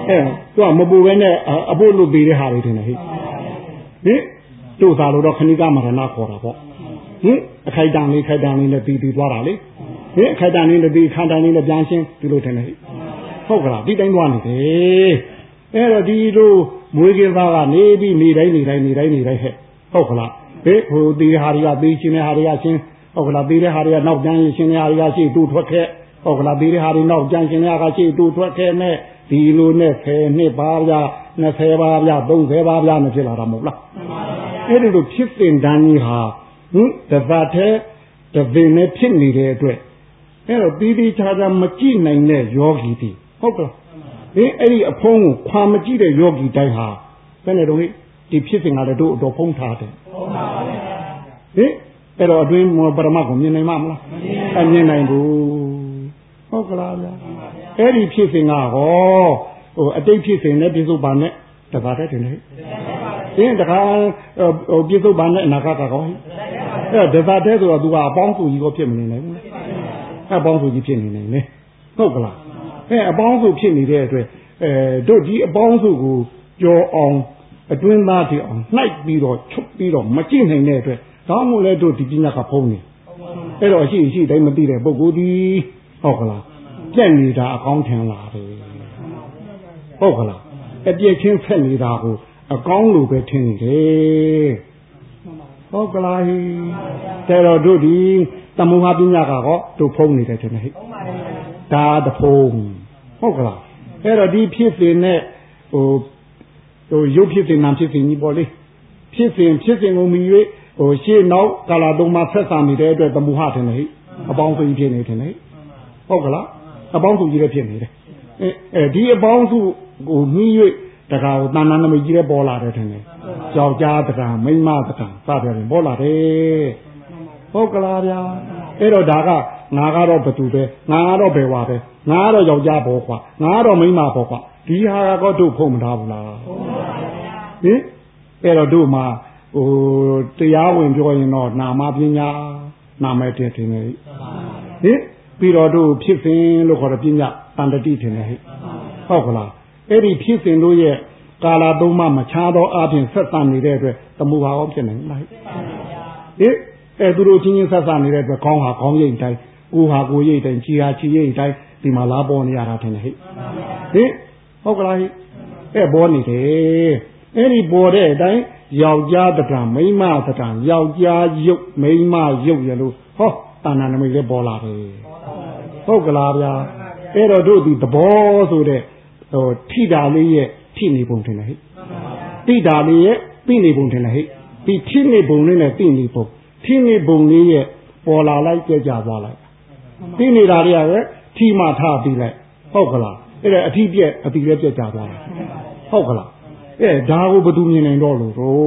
အဲသူကမပူပဲနဲ့အဖို့လုပ်ပေးတဲ့ဟာတွေထင်တယ်ဟိဟင်တို့သာလို့တော့ခဏိကမရဏခေါ်တာပေါ့ဟင်အခိုက်တန်လေးခိုက်တန်လေးနဲ့ပြီးပြီးသွားတာလေဟင်အခိုက်တန်လေးနဲ့ပြီးခန္ဓာလေးနဲ့ပြန်ရှင်းဒီလိုထင်တယ်ဟိဟုတ်ကလားဒီတိုင်းသွားနေတယ်အဲ့တော့ဒီလိုမွေးကင်းသားကနေပြီးနေတိုင်းနေတိုင်းနေတိုင်းနေတိုင်းဟဲ့ဟုတ်ကလားဟေးဟိုသေးဟာတွေကသေးရှင်းတဲ့ဟာတွေကရှင်းဟုတ်ကလားသေးတဲ့ဟာတွေကနောက်ကျန်ရှင်းတဲ့ဟာတွေကရှေ့တူထွက်ခဲ့ဟုတ်ကလားသေးတဲ့ဟာတွေနောက်ကျန်ရှင်းတဲ့ဟာကရှေ့တူထွက်ခဲ့နဲ့ဒီလိုနဲ့ဆယ်နှစ်ပါးပြနှစ်ဆယ်ပါးပြသုံးဆယ်ပါးပြနဲ့ဖြစ်လာတာမဟုတ်လားအဲ့ဒီလိုဖြစ်တဲ့တန်းကြီးဟာဟင်တပတ်တဲ့တပင်နဲ့ဖြစ်နေတဲ့အတွက်အဲ့တော့ပြီးပြီးခြားခြားမကြည့်နိုင်တဲ့ယောဂီတွေဟုတ်ကလားဟင်အဲ့ဒီအဖုံးကိုခွာမကြည့်တဲ့ယောဂီတိုင်းဟာဘယ်နဲ့တော့ဒီဖြစ်စဉ်ကလည်းတို့အတော်ဖုံးထားတယ်ဟုတ်ပါဘူးဟင်အဲ့တော့အတွင်းပရမတ်ကိုမြင်နိုင်မှာမလားအမြင်နိုင်ဘူးဟုတ်ကလားဗျာအဲ့ဒီဖြစ်စဉ်ကဟောဟိုအတိတ်ဖြစ်စဉ်နဲ့ပြစ္ဆုတ်ပါနဲ့တပါးတည်းတင်တယ်ဟင်တခါဟိုပြစ္ဆုတ်ပါနဲ့အနာဂတ်ကကောအဲ့တပါးတည်းဆိုတော့သူကအပေါင်းစုကြီးကိုဖြစ်မနေနိုင်ဘူးအပေါင်းစုကြီးဖြစ်နေနိုင်လေဟုတ်ကလားအဲအပေါင်းစုဖြစ်နေတဲ့အတွက်အဲတို့ဒီအပေါင်းစုကိုကြောအောင်အတွင်းသားတွေအောင်နှိုက်ပြီးတော့ချုပ်ပြီးတော့မကြည့်နိုင်တဲ့အတွက်ဒါမှမဟုတ်လဲတို့ဒီပညာကဖုံးနေအဲ့တော့ရှိရှိတိုင်းမသိတဲ့ပုဂ္ဂိုလ်ဒီဟုတ်ကလားပြက်နေတာအကောင်းထင်လာတယ်ဟုတ်ကလားအပြည့်ချင်းဖက်နေတာကိုအကောင်းလို့ပဲထင်နေတယ်ဟုတ်ကလားဟိတဲ့တော့တို့ဒီသမုဟာပညာကတော့တို့ဖုံးနေတယ်ထင်တယ်ဟိဒါတဖုံးဟုတ်ကလားအဲ့တော့ဒီဖြစ်စဉ်နဲ့ဟိုဟိုရုပ်ဖြစ်စဉ်နာဖြစ်စဉ်ကြီးပေါ့လေဖြစ်စဉ်ဖြစ်စဉ်ကိုမြည်၍ဟိုရှေ့နောက်ကာလသုံးမှာဆက်ဆံနေတဲ့အတွက်သမုဟထင်တယ်ဟိအပေါင်းစုကြီးဖြစ်နေတယ်ဟိဟုတ်ကလားအပေါင်းစုကြီးလည်းဖြစ်နေတယ်အဲအဲဒီအပေါင်းစုကိုမြည်၍တခါဟိုတဏ္ဍာနမိတ်ကြီးလည်းပေါ်လာတယ်ထင်တယ်ယောက်ျားတကံမိန်းမတကံစတယ်ပေါ်လာတယ်ဟုတ်ကလားဗျာအဲ့တော့ဒါကငါကတော့ဘသူပဲငါကတော့ဘယ်ဝါပဲငါကတော့ယောက်ျားပေါ်ခွာငါကတော့မိန်းမပေါ်ခွာဒီဟာကတော့တို့ဖုံးမထားဘူးလားဟုတ်ပါဘူးဟင်အဲ့တော့တို့မှာဟိုတရားဝင်ပြောရင်တော့နာမပညာနာမတည်တယ်နေဟင်ပြီးတော့တို့ဖြစ်စဉ်လို့ခေါ်တဲ့ပညာတန်တတိထင်တယ်ဟဲ့ဟုတ်ကလားအဲ့ဒီဖြစ်စဉ်တို့ရဲ့ကာလသုံးမှမချားသောအပြင်ဆက်တန်နေတဲ့အတွက်သမုဟာရောဖြစ်နိုင်လားဟဲ့အဲသူတို့ချင်းချင်းဆက်ဆံနေတဲ့အတွက်ခေါင်းဟာခေါင်းရိပ်တိုင်းကိုဟာကိုရိပ်တိုင်းခြေဟာခြေရိပ်တိုင်းဒီမှာလာပေါ်နေရတာထင်တယ်ဟဲ့ဟင်ဟုတ်ကလားဟဲ့အဲပေါ်နေတယ်အဲ့ဒီပေါ်တဲ့အတိုင်းယောက်ျားတကံမိန်းမတကံယောက်ျားရုပ်မိန်းမရုပ်ရလို့ဟောတဏ္ဍာနမိတ်လည်းပေါ်လာတယ်ဟုတ်ကလားဗျာအဲ့တော့တို့ဒီသဘောဆိုတဲ့ဟိုထိတာလေးရဲ့ထိနေပုံထင်တယ်ဟဲ့တိတာလေးရဲ့သိနေပုံထင်တယ်ဟဲ့ဒီထိနေပုံလေးနဲ့သိနေပုံထိနေပုံလေးရဲ့ပေါ်လာလိုက်ကြကြသွားလိုက်သိနေတာတွေကပဲထိမှထားပြီးလိုက်ဟုတ်ကလားအဲ့ဒါအထိပြက်အတိလည်းပြက်ကြသွားတယ်ဟုတ်ကလားအဲဒါကိုဘယ်သူမြင်နိုင်တော့လို့တော့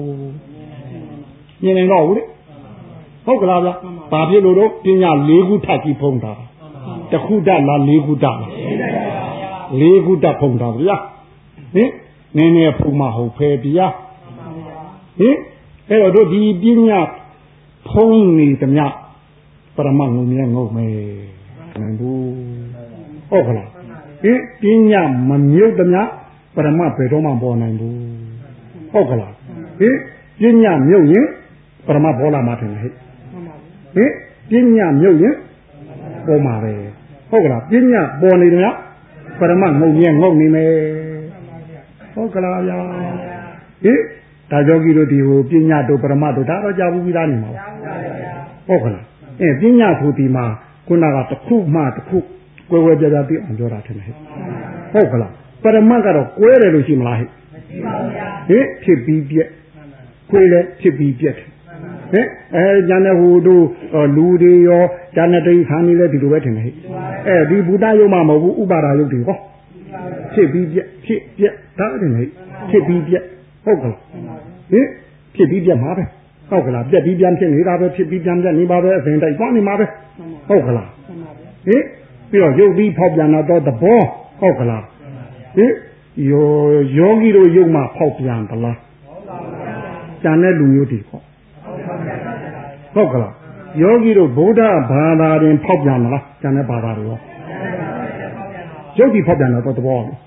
မြင်နိုင်တော့ဘူးလေဟုတ်ကလားဗျာဘာဖြစ်လို့တော့ပညာ၄ခုထပ်ပြီးဖုံးတာတခုတတ်လား၄ခုတတ်လား၄ခုတတ်ဖုံးတာဗျာဟင်နည်းနည်းဖုံးမဟုတ်ဖဲဗျာဟင်အဲ့တော့တို့ဒီပညာဖုံးနေသမျှပရမတ်ငုံမြဲငုံမယ်နိုင်ဘူးဟုတ်ကလားဟင်ပညာမမြုပ်သမျှပရမတ်ဘယ်တော့မှပေါ်နိုင်ဘူးဟုတ်ကလားဟင်ပညာမြုပ်ရင်ပရမတ်ပေါ်လာမှာတယ်ဟဲ့ဟင်ပညာမြုပ်ရင်ပေါ်မှာပဲဟုတ်ကလားပညာပေါ်နေတယ်ပရမတ်ငုံမြဲငုံနေမယ်ဟုတ်ကလားဗျာဟင်ဒါကြောင့်ကြီးတို့ဒီဟိုပညာတို့ပရမတ်တို့ဒါတော့ကြာဘူးပြီးသားနေမှာဟုတ်ကလားအဲပညာဆိုဒီမှာခုနကတစ်ခုမှတစ်ခုကွဲကွဲပြားပြားပြီးအောင်ပြောတာထင်တယ်ဟုတ်ကလားပရမတ်ကတော့ကွဲတယ်လို့ရှိမလားဟဲ့ဟင်ဖြစ်ပြီးပြက်ခွေးလည်းဖြစ်ပြီးပြက်ဟင်အဲကျန်တဲ့ဟိုတို့လူတွေရောကျန်တဲ့တိခါနေလဲဒီလိုပဲထင်တယ်ဟဲ့အဲဒီဘုဒ္ဓယုံမှမဟုတ်ဘူးဥပါဒယုတ်တွေဟောဖြစ်ပြီးပြက်ဖြစ်ပြက်ဒါတယ်ဟဲ့ဖြစ်ပြီးပြက်ဟုတ်ကလားဟင်ဖြစ်ပြီးပြက်မှာပဲဟုတ်ကလားပြက်ပြီးပြန်ဖြစ်နေတာပဲဖြစ်ပြီးပြန်ပြက်နေပါပဲအစဉ်တိုက်သွားနေမှာပဲဟုတ်ကလားဟင်ပြီးတော့ရုပ်ပြီးဖောက်ပြန်တော့သဘောဟုတ်ကလားဟင်ယောယောဂီတို့ယုံမှဖောက်ပြန်သလားကျန်တဲ့လူမျိုးတွေပေါ့ဟုတ်ကလားယောဂီတို့ဗုဒ္ဓဘာသာတွင်ဖောက်ပြန်မလားကျန်တဲ့ဘာသာတွေရောရုပ်ဒီဖောက်ပြန်တော့သဘောဟ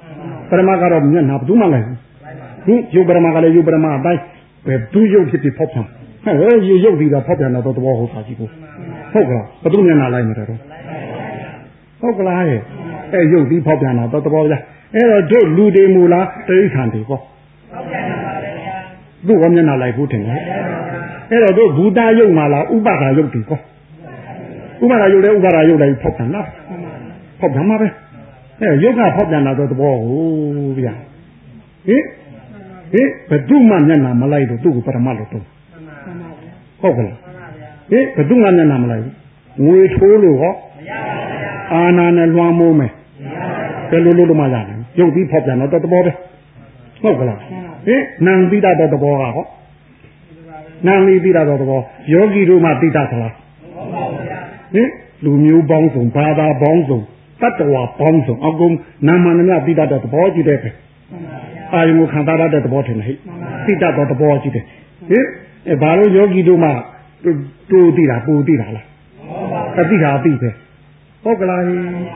ပရမကတော့မျက်နှာဘယ်သူမှလိုက်ဘူးဟင်ယုတ်ပရမကလည်းယုတ်ပရမအတိုင်းပဲသူယုတ်ဖြစ်ပြီးဖောက်ပြန်ဟဲ့ရေယုတ်ပြီးတော့ဖောက်ပြန်တော့သဘောဟုတ်တာကြီးကိုဟုတ်ကလားဘယ်သူမျက်နှာလိုက်မတယ်တော့ဟုတ်ကလားရဲ့အဲယုတ်ပြီးဖောက်ပြန်တော့သဘောပြအဲ့တော့တို့လူတွေမူလားတိဋ္ဌာန်တွေကောဟုတ်ပြန်ပါလေဗျာသူ့ကမျက်နှာလိုက်ဘူးတင်လေအဲ့တော့တို့ဘူတာယုတ်မှာလားဥပါဒာယုတ်တွေကောဥပါဒာယုတ်လည်းဥပါဒာယုတ်လိုက်ဖောက်ပြန်လားဖောက်ပြန်မှာပဲအဲယုတ်ကဖောက်ပြန်တာတော့သဘောဟုတ်ဗျာဟင်ဟင်ဘယ်သူမှမျက်နှာမလိုက်တော့သူ့ကိုပရမတ်လို့တော့ဟုတ်ကဲ့ဟင်ဘယ်သူမှမျက်နှာမလိုက်ဘူးငွေထိုးလို့ဟောမရပါဘူးအာနာနဲ့လွှမ်းမိုးမယ်ဘယ်လိုလုပ်လို့မှရတယ်ရုပ်ပြီးဖောက်ပြန်တော့သဘောပဲဟုတ်ကလားဟင်နံပြီးတာတော့သဘောကဟောနံပြီးပြီးတာတော့သဘောယောဂီတို့မှသိတာသလားဟင်လူမျိုးပေါင်းစုံဘာသာပေါင်းစုံတတ္တဝါပေါင်းစုံအကုန်နာမနာသိတာတော့သဘောကြည့်တဲ့ပဲအာယုံကိုခံစားတဲ့သဘောထင်တယ်ဟဲ့သိတာတော့သဘောကြည့်တယ်ဟင်အဲဘာလို့ယောဂီတို့မှတူသိတာပူသိတာလားအသိတာသိပဲဟုတ်ကလားဟင်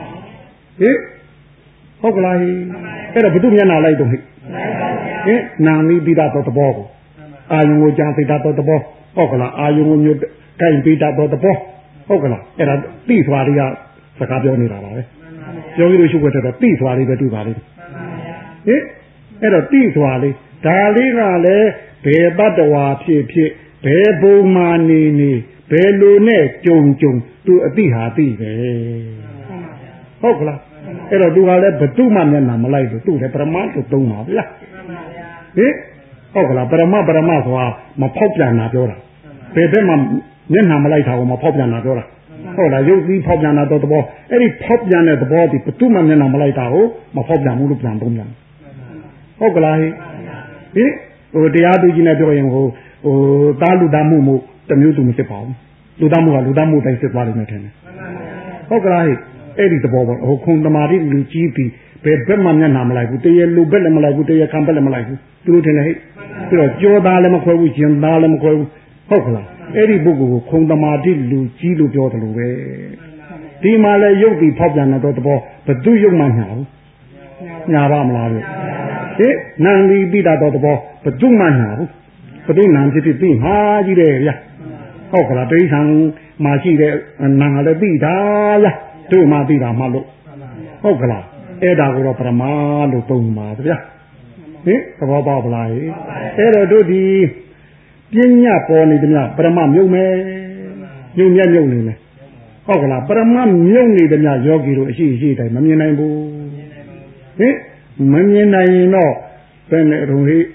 ဟုတ်ကလားအဲ့တော့ဘုသူမျက်နှာလိုက်တော့ဟိဟင်နာမီပြီးတာတော့သဘောကိုအာယုံကိုကြာသိတာတော့သဘောဟုတ်ကလားအာယုံကိုမျိုးကိုင်ပြီးတာတော့သဘောဟုတ်ကလားအဲ့ဒါသိသွားတွေကစကားပြောနေတာပါပဲယောဂီတို့ရှုပ်ွက်တော့သိသွားလေးပဲတွေ့ပါလိမ့်ဟင်အဲ့တော့သိသွားလေးဒါလေးကလည်းဘယ်တတ္တဝါဖြစ်ဖြစ်ဘယ်ဘုံမာနေနေဘယ်လိုနဲ့ကြုံကြုံသူအသိဟာသိပဲဟုတ်ကလားအဲ့တော့သူကလည်းဘသူမှမျက်နှာမလိုက်ဘူးသူလည်းပရမတ်ကိုသုံးပါဗျာဟင်ဟုတ်ကလားပရမတ်ပရမတ်ဆိုတာမဖောက်ပြန်တာပြောတာဘယ်ဘက်မှမျက်နှာမလိုက်တာကိုမဖောက်ပြန်တာပြောတာဟုတ်လားရုပ်ပြီးဖောက်ပြန်တာတော့သဘောအဲ့ဒီဖောက်ပြန်တဲ့သဘောဒီဘသူမှမျက်နှာမလိုက်တာကိုမဖောက်ပြန်ဘူးလို့ပြန်သုံးပြန်ဟုတ်ကလားဟင်ဟိုတရားသူကြီးနဲ့ပြောရင်ဟိုဟိုတားလူသားမှုမှုတမျိုးသူမဖြစ်ပါဘူးလူသားမှုကလူသားမှုတိုင်းဖြစ်သွားလိမ့်မယ်ထင်တယ်ဟုတ်ကလားဟဲ့အဲ့ဒီသဘောပေါ့ဟိုခုံသမာဓိလူကြီးပြီးဘယ်ဘက်မှမျက်နှာမလိုက်ဘူးတရေလူဘက်လည်းမလိုက်ဘူးတရေခံဘက်လည်းမလိုက်ဘူးသူတို့ထင်တယ်ဟဲ့ပြီးတော့ကြောသားလည်းမခွဲဘူးရှင်သားလည်းမခွဲဘူးဟုတ်ကလားအဲ့ဒီပုဂ္ဂိုလ်ကိုခုံသမာဓိလူကြီးလို့ပြောတယ်လို့ပဲဒီမှာလည်းရုပ်ပြီးဖောက်ပြန်တဲ့သဘောဘသူရုပ်မှညာဘူးညာပါမလားလို့ဟင်နံဒီပြီးတာတော့သဘောဘသူမှညာဘူးဘသူနံဖြစ်ဖြစ်ပြီးဟာကြီးတယ်ဗျာဟုတ်ကလားတိဋ္ဌံမှာရှိတဲ့နာလည်းပြီးတာဗျာတို့မှပြီးတာမှလို့ဟုတ်ကလားအဲ့ဒါကိုတော့ပရမလို့သုံးပါဗျာဟင်သဘောပေါက်ပလားအဲ့တော့တို့ဒီပညာပေါ်နေတယ်များပရမမြုပ်မယ်မြုပ်မြတ်မြုပ်နေမယ်ဟုတ်ကလားပရမမြုပ်နေတယ်များယောဂီတို့အရှိရှိတိုင်းမမြင်နိုင်ဘူးဟင်မမြင်နိုင်ရင်တော့ဘယ်နဲ့တော့ဟိ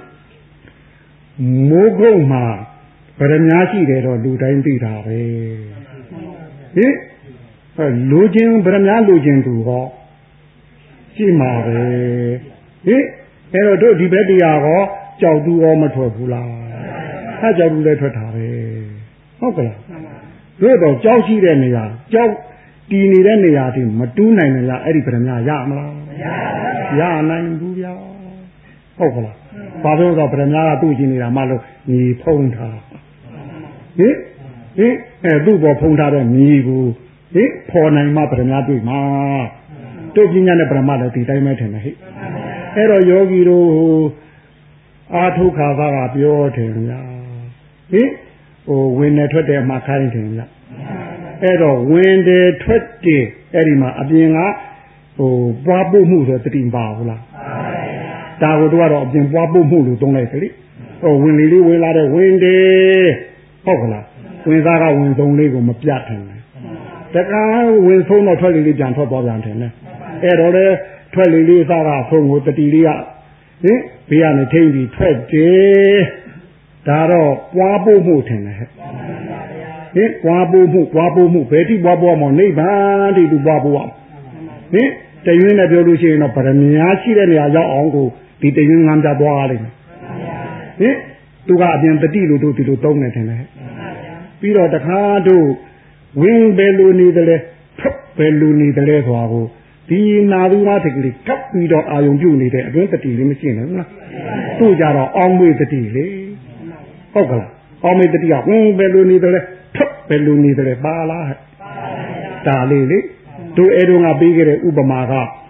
မိုးကုတ်မှာဗရမရှိတယ်တော့လူတိုင်းသိတာပဲဟင်လူချင်းဗရမလူချင်းသူဟောရှိမှာပဲဟင်အဲ့တော့တို့ဒီဘက်တရားဟောကြောက်သူရောမထွက်ဘူးလားအဲကြောက်သူလည်းထွက်တာပဲဟုတ်ကဲ့တို့တော့ကြောက်ရှိတဲ့နေရာကြောက်တည်နေတဲ့နေရာဒီမတူးနိုင်နေရအဲ့ဒီဗရမရမလားရနိုင်ဘူးဗျာဟုတ်ကလားဘာလို့တော့ဗရမကသူ့ရှင်နေတာမှလို့ညီဖုံးထားဟင်ဟင်အဲသူ့ပေါ်ဖုံးထားတဲ့ညီကိုဟင်ဖော်နိုင်မှဗရမတွေ့မှာတို့ပညာနဲ့ဗရမလည်းဒီတိုင်းပဲထင်တယ်ဟဲ့အဲ့တော့ယောဂီတို့အာထုခါဘာကပြောတယ်များဟင်ဟိုဝင်နေထွက်တယ်မှခိုင်းတယ်များအဲ့တော့ဝင်တယ်ထွက်တယ်အဲ့ဒီမှာအပြင်ကဟိုပွားဖို့မှုဆိုတတိပါဘူးလားဒါကိုတို့ကတော့အပြင်ပွားဖို့မှုလို့သုံးလိုက်တယ်လေဟိုဝင်လေလေးဝင်လာတဲ့ဝင်တယ်ဟုတ်ကလားဝင်သားကဝင်ဆုံးလေးကိုမပြတ်တယ်တကားဝင်ဆုံးတော့ထွက်လေလေးပြန်ထွက်သွားပြန်တယ်နဲ့အဲ့တော့လေထွက်လေလေးစားကဆုံးကိုတတိလေးကဟင်ဘေးကနေထိမ့်ပြီးထွက်တယ်ဒါတော့ပွားဖို့မှုထင်တယ်ဟဲ့ဟင်ပွားဖို့မှုပွားဖို့မှုဘယ်တိပွားဖို့မောနိဗ္ဗာန်တိသူပွားဖို့ဟင်တရွင်းနဲ့ပြောလို့ရှိရင်တော့ဗရမညာရှိတဲ့နေရာရောက်အောင်ကိုဒီတရွင်းငမ်းပြသွားရလိမ့်မယ်ဟင်သူကအပြင်တတိလို့တို့ဒီလိုသုံးနေတယ်ဟဲ့ပြီးတော့တခါတို့ဝင်းဘယ်လိုနေတယ်လဲထွက်ဘယ်လိုနေတယ်လဲဆိုတာကိုဒီနာသူမတကလေးကပ်ပြီးတော့အာယုံပြုတ်နေတဲ့အတွင်းတတိလေးမရှိနိုင်ဘူးလားသူ့ကြတော့အောင်းမွေတတိလေဟုတ်ကလားအောင်းမွေတတိကဝင်းဘယ်လိုနေတယ်လဲထွက်ဘယ်လိုနေတယ်လဲပါလားဒါလေးလေတို့အဲ့တော့ငါပေးခဲ့တဲ့ဥပမာက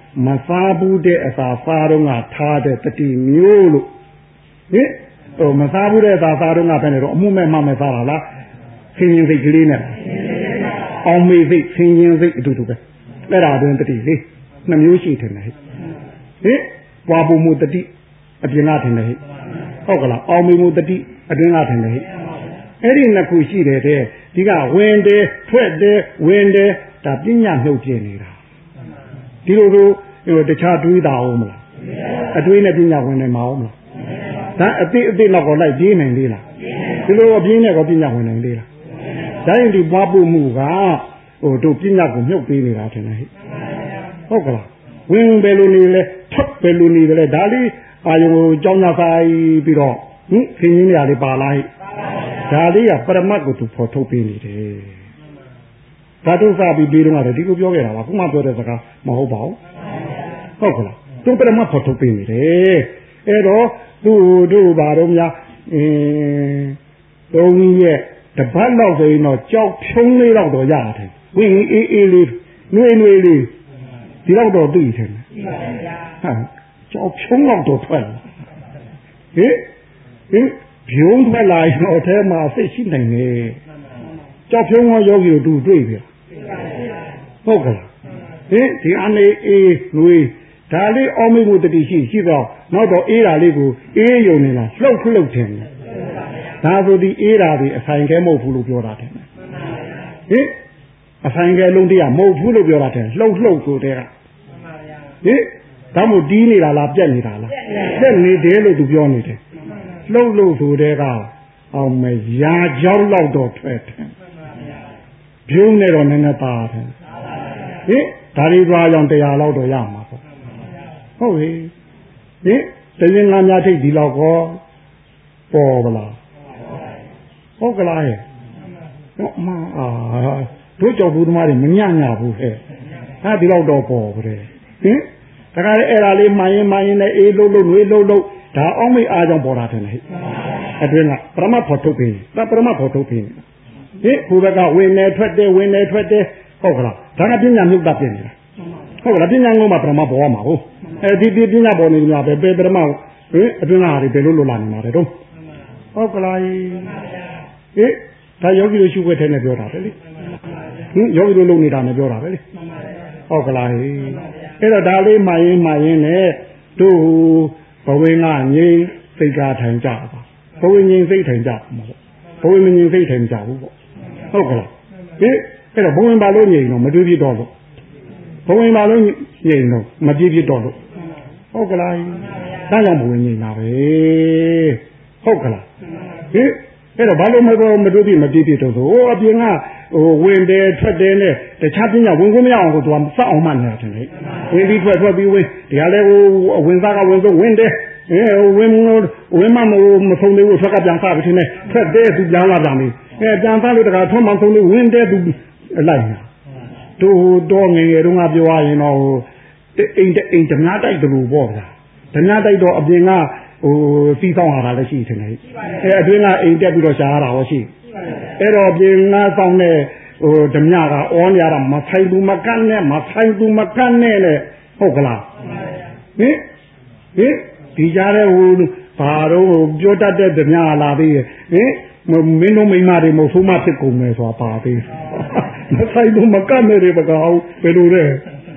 မစားဘူးတဲ့အစာစားတော့ငါထားတဲ့တတိမျိုးလို့ဟင်ဟိုမစားဘူးတဲ့အစာစားတော့ငါပဲနေတော့အမှုမဲ့မှမဲ့စားတာလားဆင်းရင်စိတ်ကလေးနဲ့အောင်မေစိတ်ဆင်းရင်စိတ်အတူတူပဲအဲ့ဒါတွင်တတိလေနှမျိုးရှိတယ်ဟဲ့ဟင်ပွားဖို့မှုတတိအပြင်ကထင်တယ်ဟဲ့ဟုတ်ကလားအောင်မေမှုတတိအတွင်းကထင်တယ်ဟဲ့အဲ့ဒီနှစ်ခုရှိတယ်တဲ့ဒီကဝင်တယ်ထွက်တယ်ဝင်တယ်ဒါပညာနှုတ်ပြနေတာဒီလိုလိုဟိုတခြားတွေးတာအောင်မလားအတွေးနဲ့ပညာဝင်နေမှာအောင်မလားဒါအတိအတိတော့ကိုလိုက်ပြေးနိုင်သေးလားဒီလိုအပြင်းနဲ့ကိုပညာဝင်နိုင်သေးလားဒါရင်ဒီပွားဖို့မှုကဟိုတို့ပညာကိုမြုပ်ပေးနေတာထင်တယ်ဟဲ့ဟုတ်ကလားဝင်ပဲလို့နေလဲထွက်ပဲလို့နေတယ်ဒါလေးအာယုံကိုကြောင်းကြဆိုင်ပြီးတော့ဟင်ခင်းရင်းနေရာလေးပါလိုက်ဒါလေးကပရမတ်ကိုသူဖော်ထုတ်ပေးနေတယ်ဓာတုစပြီးပြီးတော့ဒီကိုပြောခဲ့တာပါခုမှပြောတဲ့စကားမဟုတ်ပါဘူးဟုတ်ကလားသူပရမတ်ဖော်ထုတ်ပေးနေတယ်အဲ့တော့သူ့တို့ဘာတော့များအင်းသုံးရက်တပတ်လောက်ဆိုရင်တော့ကြောက်ဖြုံးလေးတော့တော့ရတယ်ဝင်းအေးအေးလေးနှွေးနှွေးလေးဒီတော့တော့သိတယ်ဟာကြောက်ဖြုံးတော့တော့ထွက်ဟင်ဟင်ဘုံထွက်လာရင်တော့အဲမှာစိတ်ရှိနိုင်တယ်ကြောက်ဖြုံးရောယောဂီတို့တွေ့ပြီဟုတ်ကလားဟင်ဒီအနေအေးနှွေးဒါလေးအောင်းမိမှုတတိရှိရှိတော့နောက်တော့အေးတာလေးကိုအေးယုံနေတာလှုပ်လှုပ်တယ်ဒါဆိုဒီအေးတာဒီအဆိုင်ကဲမဟုတ်ဘူးလို့ပြောတာတယ်ဟင်အဆိုင်ကဲလုံးတရားမဟုတ်ဘူးလို့ပြောတာတယ်လှုပ်လှုပ်ဆိုတဲ့ကဟင်ဒါမို့တီးနေတာလားပြက်နေတာလားပြက်နေတယ်လို့သူပြောနေတယ်လှုပ်လှုပ်ဆိုတဲ့ကအောင်မရာကြောင်းလောက်တော့ထွက်တယ်ဘုံနဲ့တော့နည်းနည်းပါတယ်ဟင်ဒါရီသွားကြောင့်တရားလောက်တော့ရမှာပေါ့ဟုတ်ပြီဟင်တရင်ငါများထိတ်ဒီလောက်ကောပေါ်ဗလားဟုတ်ကလားဟဲ့တော့မအာတို့ကြောက်ဘူးသမားတွေမညံ့ညဘူးဟဲ့ဟာဒီလောက်တော့ပေါ်ပဲဟင်ဒါကြတဲ့အဲ့ဒါလေးမှန်ရင်မှန်ရင်လည်းအေးလုံးလုံးနှွေးလုံးလုံးဒါအောင်မိအားကြောင့်ပေါ်တာတယ်ဟဲ့အတွင်းကပရမတ်ဖို့ထုတ်ပြီးဒါပရမတ်ဖို့ထုတ်ပြီးဟင်ဘုရားကဝင်နေထွက်တယ်ဝင်နေထွက်တယ်ဟုတ်ကလားဒါကပညာမြုပ်တာပြင်နေတာဟုတ်ကလားပညာငုံမှာပရမတ်ပေါ်မှာဟုတ်အဲဒီဒီပညာပေါ်နေကြပဲပဲပရမတ်ဟင်အတွင်းကဟာတွေဘယ်လိုလိုလာနေမှာလဲတော့ဟုတ်ကလားဟင်ဒါယောဂီတို့ရှုွက်ထဲနဲ့ပြောတာပဲလေဟင်ယောဂီတို့လုံနေတာနဲ့ပြောတာပဲလေဟုတ်ကလားအဲ့တော့ဒါလေးမှရင်မှရင်နဲ့တို့ဘဝင်းကငြိမ်းစိတ်ကထိုင်ကြပါဘဝင်းငြိမ်းစိတ်ထိုင်ကြမှာပေါ့ဘဝင်းမငြိမ်းစိတ်ထိုင်ကြဘူးပေါ့ဟုတ်ကလားဟင်အဲ့တော့ဘဝင်းပါလို့ငြိမ်းတော့မတွေးပြတော့လို့ဘဝင်းပါလို့ငြိမ်းတော့မပြည့်ပြတော့လို့ဟုတ်ကလားဒါကြောင့်ဘဝင်းငြိမ်းတာပဲဟုတ်ကလားဟင်အဲ့တော့ဘာလို့မတော့မတွေးပြမပြည့်ပြတော့ဆိုဟိုအပြင်ကဟိုဝင်တယ်ထွက်တယ်နဲ့တခြားပညာဝင်ခွင့်မရအောင်ကိုသူကစအောင်မှနေတာတယ်ဝင်ပြီးထွက်ထွက်ပြီးဝင်ဒီကလည်းဟိုဝင်စားကဝင်ဆုံးဝင်တယ်အဲဝင်ဝင်မမဆုံးသေးဘူးထွက်ကပြန်စားပြီးနေထွက်တယ်သူပြန်လာပြန်ပြီအဲပြန်စားလို့တခါထွန်းမဆုံးသေးဝင်တယ်သူလိုက်နေတာတို့တော့ငယ်ငယ်တုန်းကပြောရရင်တော့အိမ်အိမ်ဓမြတိုက်တယ်လို့ပေါ့ဗျာဓမြတိုက်တော့အပြင်ကဟိုစီးဆောင်လာတာလည်းရှိတယ်အဲအတွင်းကအိမ်တက်ပြီးတော့ရှားရတာဟောရှိအဲ့တော့ပြင်ငါဆောင်တဲ့ဟိုဓမြကအောနေရတာမဆိုင်ဘူးမကန့်နဲ့မဆိုင်ဘူးမကန့်နဲ့နဲ့ဟုတ်ကလားဟင်ဟင်ဒီကြားတဲ့ဟိုဘာတော့ပြောတတ်တဲ့ဓမြလာသေးရဲ့ဟင်မင်းတို့မိမတွေမဟုတ်ဆိုးမဖြစ်ကုန်မယ်ဆိုတာပါသေးမဆိုင်ဘူးမကန့်နဲ့တွေမကောင်းဘယ်လိုလဲ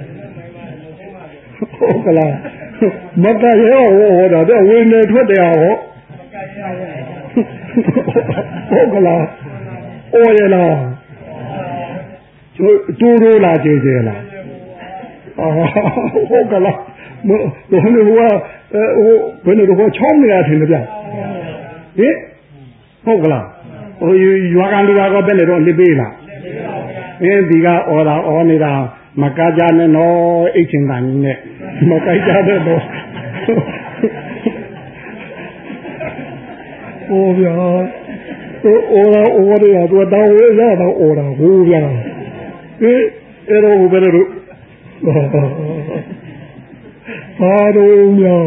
ဟုတ်ကလားမကရောဟောတာတော့ဝင်နေထွက်တယ်ဟောဟုတ်ကလားအော်ရလားတူတူလာကြည်ကြလားအော်ဟုတ်ကလားမဟိုဟိုဟိုဘယ်လိုတော့ချောင်းနေရတယ်ဗျဟင်ဟုတ်ကလားဟိုရွာကန်လူကပဲလေတော့လစ်ပေးလားအင်းဒီကအော်တာအော်နေတာမကကြနဲ့နော်အိတ်ချင်တန်ကြီးနဲ့မကြိုက်ကြတဲ့တော့ဟိုဗျာဟိုအော်တာအော်တယ်တော့တောင်းဝဲရတော့အော်တာဟိုဗျာဟင်အဲ့တော့ဘယ်လိုဘာလို့များ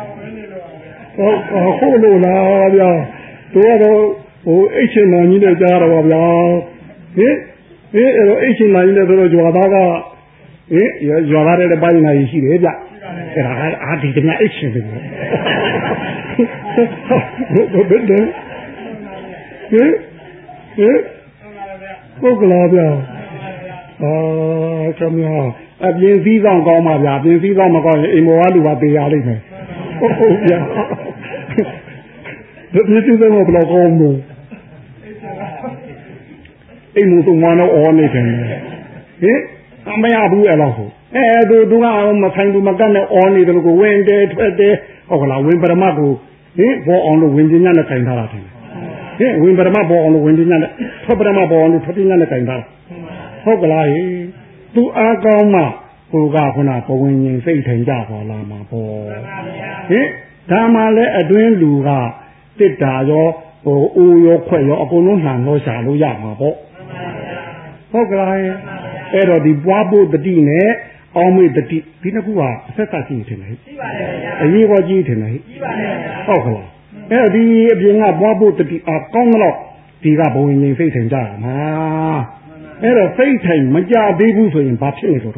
ဟုတ်ဟုတ်လို့လားဗျာတို့ကတော့ဟိုအိတ်ချင်တန်ကြီးနဲ့ကြားတော့ဗျာဟင်ဟင်အဲ့တော့အိတ်ချင်တန်ကြီးနဲ့ဆိုတော့ကြွားသားကဟဟင်ရွာသားတဲ့ပိုင်းနာရှိတယ်ဗျအဲ့ဒါအာဒီတည်းအချင်းပဲဘယ်လိုဟင်ဟင်ပုဂ္ဂလာဗျာအာကမအပြင်စည်းဆောင်ကောင်းပါဗျာအပြင်စည်းဆောင်မကောင်းရင်အိမ်မောကလူပါပေးရလိမ့်မယ်ဟုတ်ဟုတ်ဗျာဒီပြည့်စုံတော့ဘယ်လိုကောင်းလို့အိမ်မဆုံးမတော့အော်နေတယ်ဟင်အမရဘူးအဲ့လောက်ဆိုအဲသူသူကမဆိုင်ဘူးမကတ်နဲ့အော်နေတယ်ကိုဝင်တယ်ထွက်တယ်ဟုတ်ကလားဝင်ပရမတ်ကိုဟင်ဘောအောင်လို့ဝင်ပညာနဲ့ခြင်ထားတာတယ်ဟင်ဝင်ပရမတ်ဘောအောင်လို့ဝင်ပညာနဲ့ထွက်ပရမတ်ဘောအောင်လို့ထွက်ပညာနဲ့ခြင်ထားတာဟုတ်ကလားဟင်သူအားကောင်းမှဟိုကခုနပဝင်ရင်စိတ်ထိုင်ကြပါလားမှာပေါ့ဟင်ဒါမှလည်းအတွင်းလူကတစ်တာရောဟိုအိုးရောခွက်ရောအကုန်လုံးနှံလို့ရှာလို့ရမှာပေါ့ဟုတ်ကလားအဲ့တော့ဒီပွားဖို့တတိနဲ့အောင်းမေတတိဒီနှစ်ခုဟာအဆက်ဆက်ရှိနေတယ်ဟဲ့ရှိပါတယ်ဗျာအရေးပေါ်ကြီးတယ်ဟဲ့ရှိပါတယ်ဟုတ်ကလားအဲ့ဒီအပြင်ကပွားဖို့တတိအကောင်းတော့ဒီကဘဝင်ရင်စိတ်ထိုင်ကြမှာအဲ့တော့စိတ်ထိုင်မကြသေးဘူးဆိုရင်ဘာဖြစ်နေတော့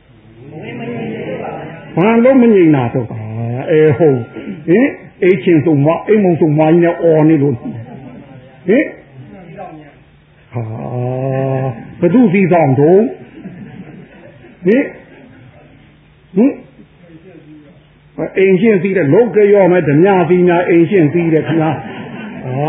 ဘာလို့မငြိမ်တာတော့အဲဟုတ်ဟင်အိတ်ချင်းဆုံးမအိမ်မုံဆုံးမကြီးနဲ့အော်နေလို့ဟင်ဟာဘသူစီဆောင်တော့ဟင်ဟင်အိမ်ရှင်းစီးတဲ့လောကရောမဲ့ဓမြစီညာအိမ်ရှင်းစီးတဲ့ခင်ဗျာအာ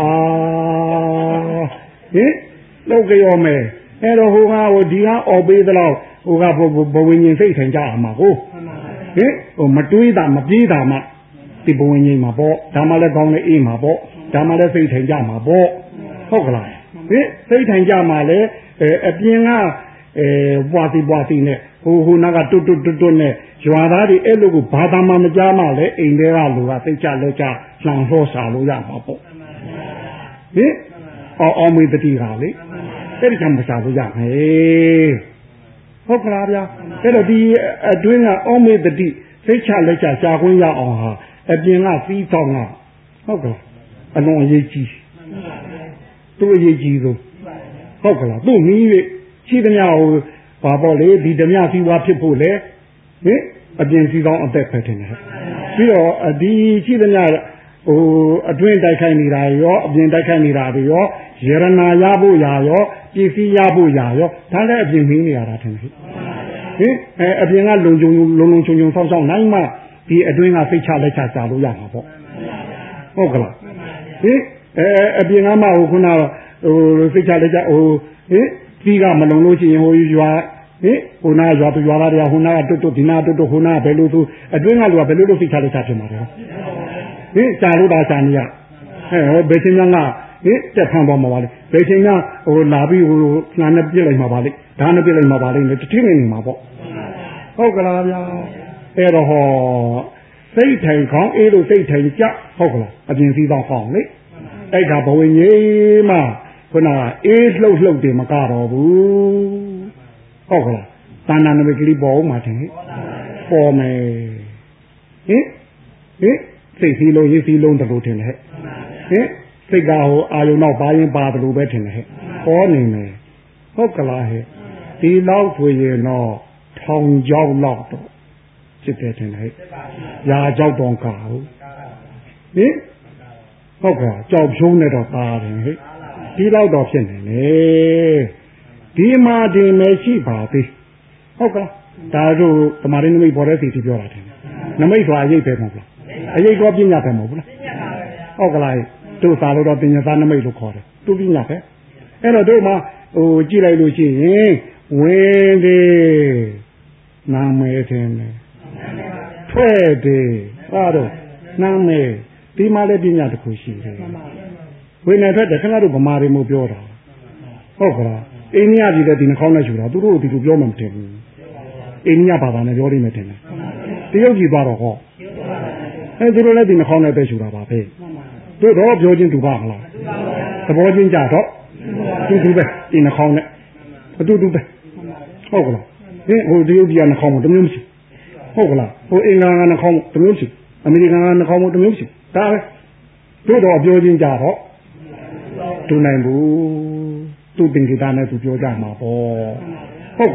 ဟင်လောကရောမဲ့အဲ့တော့ဟိုကဟိုဒီကအော်ပေးသလောက်ဟိုကဘဝဉ္ဇဉ်စိတ်ထိုင်ကြရမှာကိုဟင်ဟိုမတွေးတာမပြေးတာမှဒီဘဝဉ္ဇဉ်မှာပေါ့ဒါမှလည်းကောင်းနေအေးမှာပေါ့ဒါမှလည်းစိတ်ထိုင်ကြမှာပေါ့ဟုတ်ကလားဟင်စိတ်ထိုင်ကြမှာလေအပြင်ကအဲပွားစီပွားစီနဲ့ဟိုဟိုနာကတွတ်တွတ်တွတ်တွတ်နဲ့ရွာသားတွေအဲ့လိုကိုဘာသာမှမကြားမှလည်းအိမ်တွေကလူကသိကြလဲကြလှန်ဖို့စားလို့ရမှာပေါ့ဟင်အောင်အောင်မေတတိကလေအဲ့ဒီကမစားလို့ရမယ်ဟုတ်ကလားဗျာအဲ့တော့ဒီအတွင်းကအောင်မေတတိသိချလက်ချရှားခွင့်ရအောင်ဟာအပြင်ကစီးဆောင်ကဟုတ်ကလားအလွန်အရေးကြီးသူ့အရေးကြီးဆုံးဟုတ်ကလားသူ့နည်း၍ရှိသမျှဟိုဘာပေါ့လေဒီဓမြစီဝါဖြစ်ဖို့လေဟင်အပြင်စီဆောင်အသက်ပဲတင်တယ်ပြီးတော့ဒီရှိသမျှဟိုအတွင်းတိုက်ခိုက်နေတာရောအပြင်တိုက်ခိုက်နေတာတွေရောယရနာရဖို့ရာရောပစ္စည်းရဖို့ရာရောဒါလည်းအပြင်မင်းနေရတာတင်ဟင်အဲအပြင်ကလုံခြုံလုံလုံချုံချုံဆောင်းဆောင်းနိုင်မှဒီအတွင်းကစိတ်ချလက်ချစာလို့ရမှာပေါ့ဟုတ်ကလားဟင်အဲအပြင်ကမှဟိုခုနဟိုစိတ်ချလက်ချဟိုဟင်ပြီးကမလုံလို့ရှိရင်ဟိုရွာဟင်ဟိုနာရွာသူရွာသားတွေကဟိုနာကတွတ်တွတ်ဒီနာတွတ်တွတ်ဟိုနာဘယ်လိုသူအတွင်းကလူကဘယ်လိုလုပ်စိတ်ချလက်ချဖြစ်မှာလဲဟင်ရှာလို့တာရှာနေရဟဲ့ဘယ်ချင်းကဟင်တက်ဖန်ပေါ်မှာပါလေဘယ်ချင်းကဟိုလာပြီးဟိုနှာနဲ့ပြစ်လိုက်မှာပါလေဒါနဲ့ပြစ်လိုက်မှာပါလေတတိနေနေမှာပေါ့ဟုတ်ကလားဗျာအဲ့တော့ဟောစိတ်ထိုင်ခေါင်းအေးလို့စိတ်ထိုင်ကြဟုတ်ကလားအပြင်စည်းတော့ကောင်းလေအဲ့ဒါဘဝင်ကြီးမှခုနကအေးလှုပ်လှုပ်တယ်မကတော့ဘူးဟုတ်ကလားတဏ္ဍာနမိတ်ကလေးပေါ်မှာတယ်ပေါ်မယ်ဟင်ဟင်စိတ်စည်းလုံးရေးစည်းလုံးတလို့တင်တယ်ဟင်စိတ်ကဟိုအာယုံတော့ပါရင်ပါတယ်လို့ပဲထင်တယ်ဟဲ့ပေါ်နေမယ်ဟုတ်ကလားဟဲ့ဒီလောက်ဆိုရင်တော့ထောင်ကြောက်လောက်တော့ဖြစ်တယ်ထင်တယ်ဟဲ့ရာကြောက်တော့ကာဟုတ်ဟင်ဟုတ်ကဲ့ကြောက်ဖြုံးနေတော့ပါတယ်ဟဲ့ဒီလောက်တော့ဖြစ်နေလေဒီမှာဒီမရှိပါသေးဟုတ်ကဲ့ဒါတို့သမာဓိနမိတ်ပေါ်တဲ့စီတီပြောတာတယ်နမိတ်ဆိုတာအရေးပဲမဟုတ်လားအရေးကောပညာပဲမဟုတ်လားဟုတ်ကလားတို့သာလို့တော့ပညာသားနမိတ်လို့ခေါ်တယ်သူပညာပဲအဲ့တော့တို့မှဟိုကြည့်လိုက်လို့ရှိရင်ဝင်းသေးနာမည်တင်တယ်ထွက်သေးဟာတော့နာမည်ဒီမှာလည်းပညာတစ်ခုရှိတယ်ဝိညာဉ်ထွက်တယ်ခင်ဗျားတို့ဗမာတွေမို့ပြောတာဟုတ်ကလားအိန္ဒိယပြည်တဲ့ဒီနှာခေါင်းနဲ့ယူတာသူတို့ဒီလိုပြောမှမတင်ဘူးအိန္ဒိယဘာသာနဲ့ပြောနေမှတင်တယ်တရုတ်ပြည်သွားတော့ဟောအဲသူတို့လည်းဒီနှာခေါင်းနဲ့ပဲယူတာပါပဲတို့တော့ပြောချင်းတူပါမလားသဘောချင်းကြတော့တူတူပဲဒီနှာခေါင်းနဲ့အတူတူပဲဟုတ်ကလားဟင်ဟိုတရုတ်ပြည်ကနှာခေါင်းမတမျိုးမရှိဟုတ်ကလားဟိုအင်္ဂါကနှာခေါင်းတမျိုးရှိအမေရိကန်ကနှာခေါင်းတမျိုးရှိဒါပဲတို့တော့ပြောချင်းကြတော့တူနိုင်ဘူးသူတင်ကြတာနဲ့သူပြောကြမှာပေါ့ဟုတ်ကလား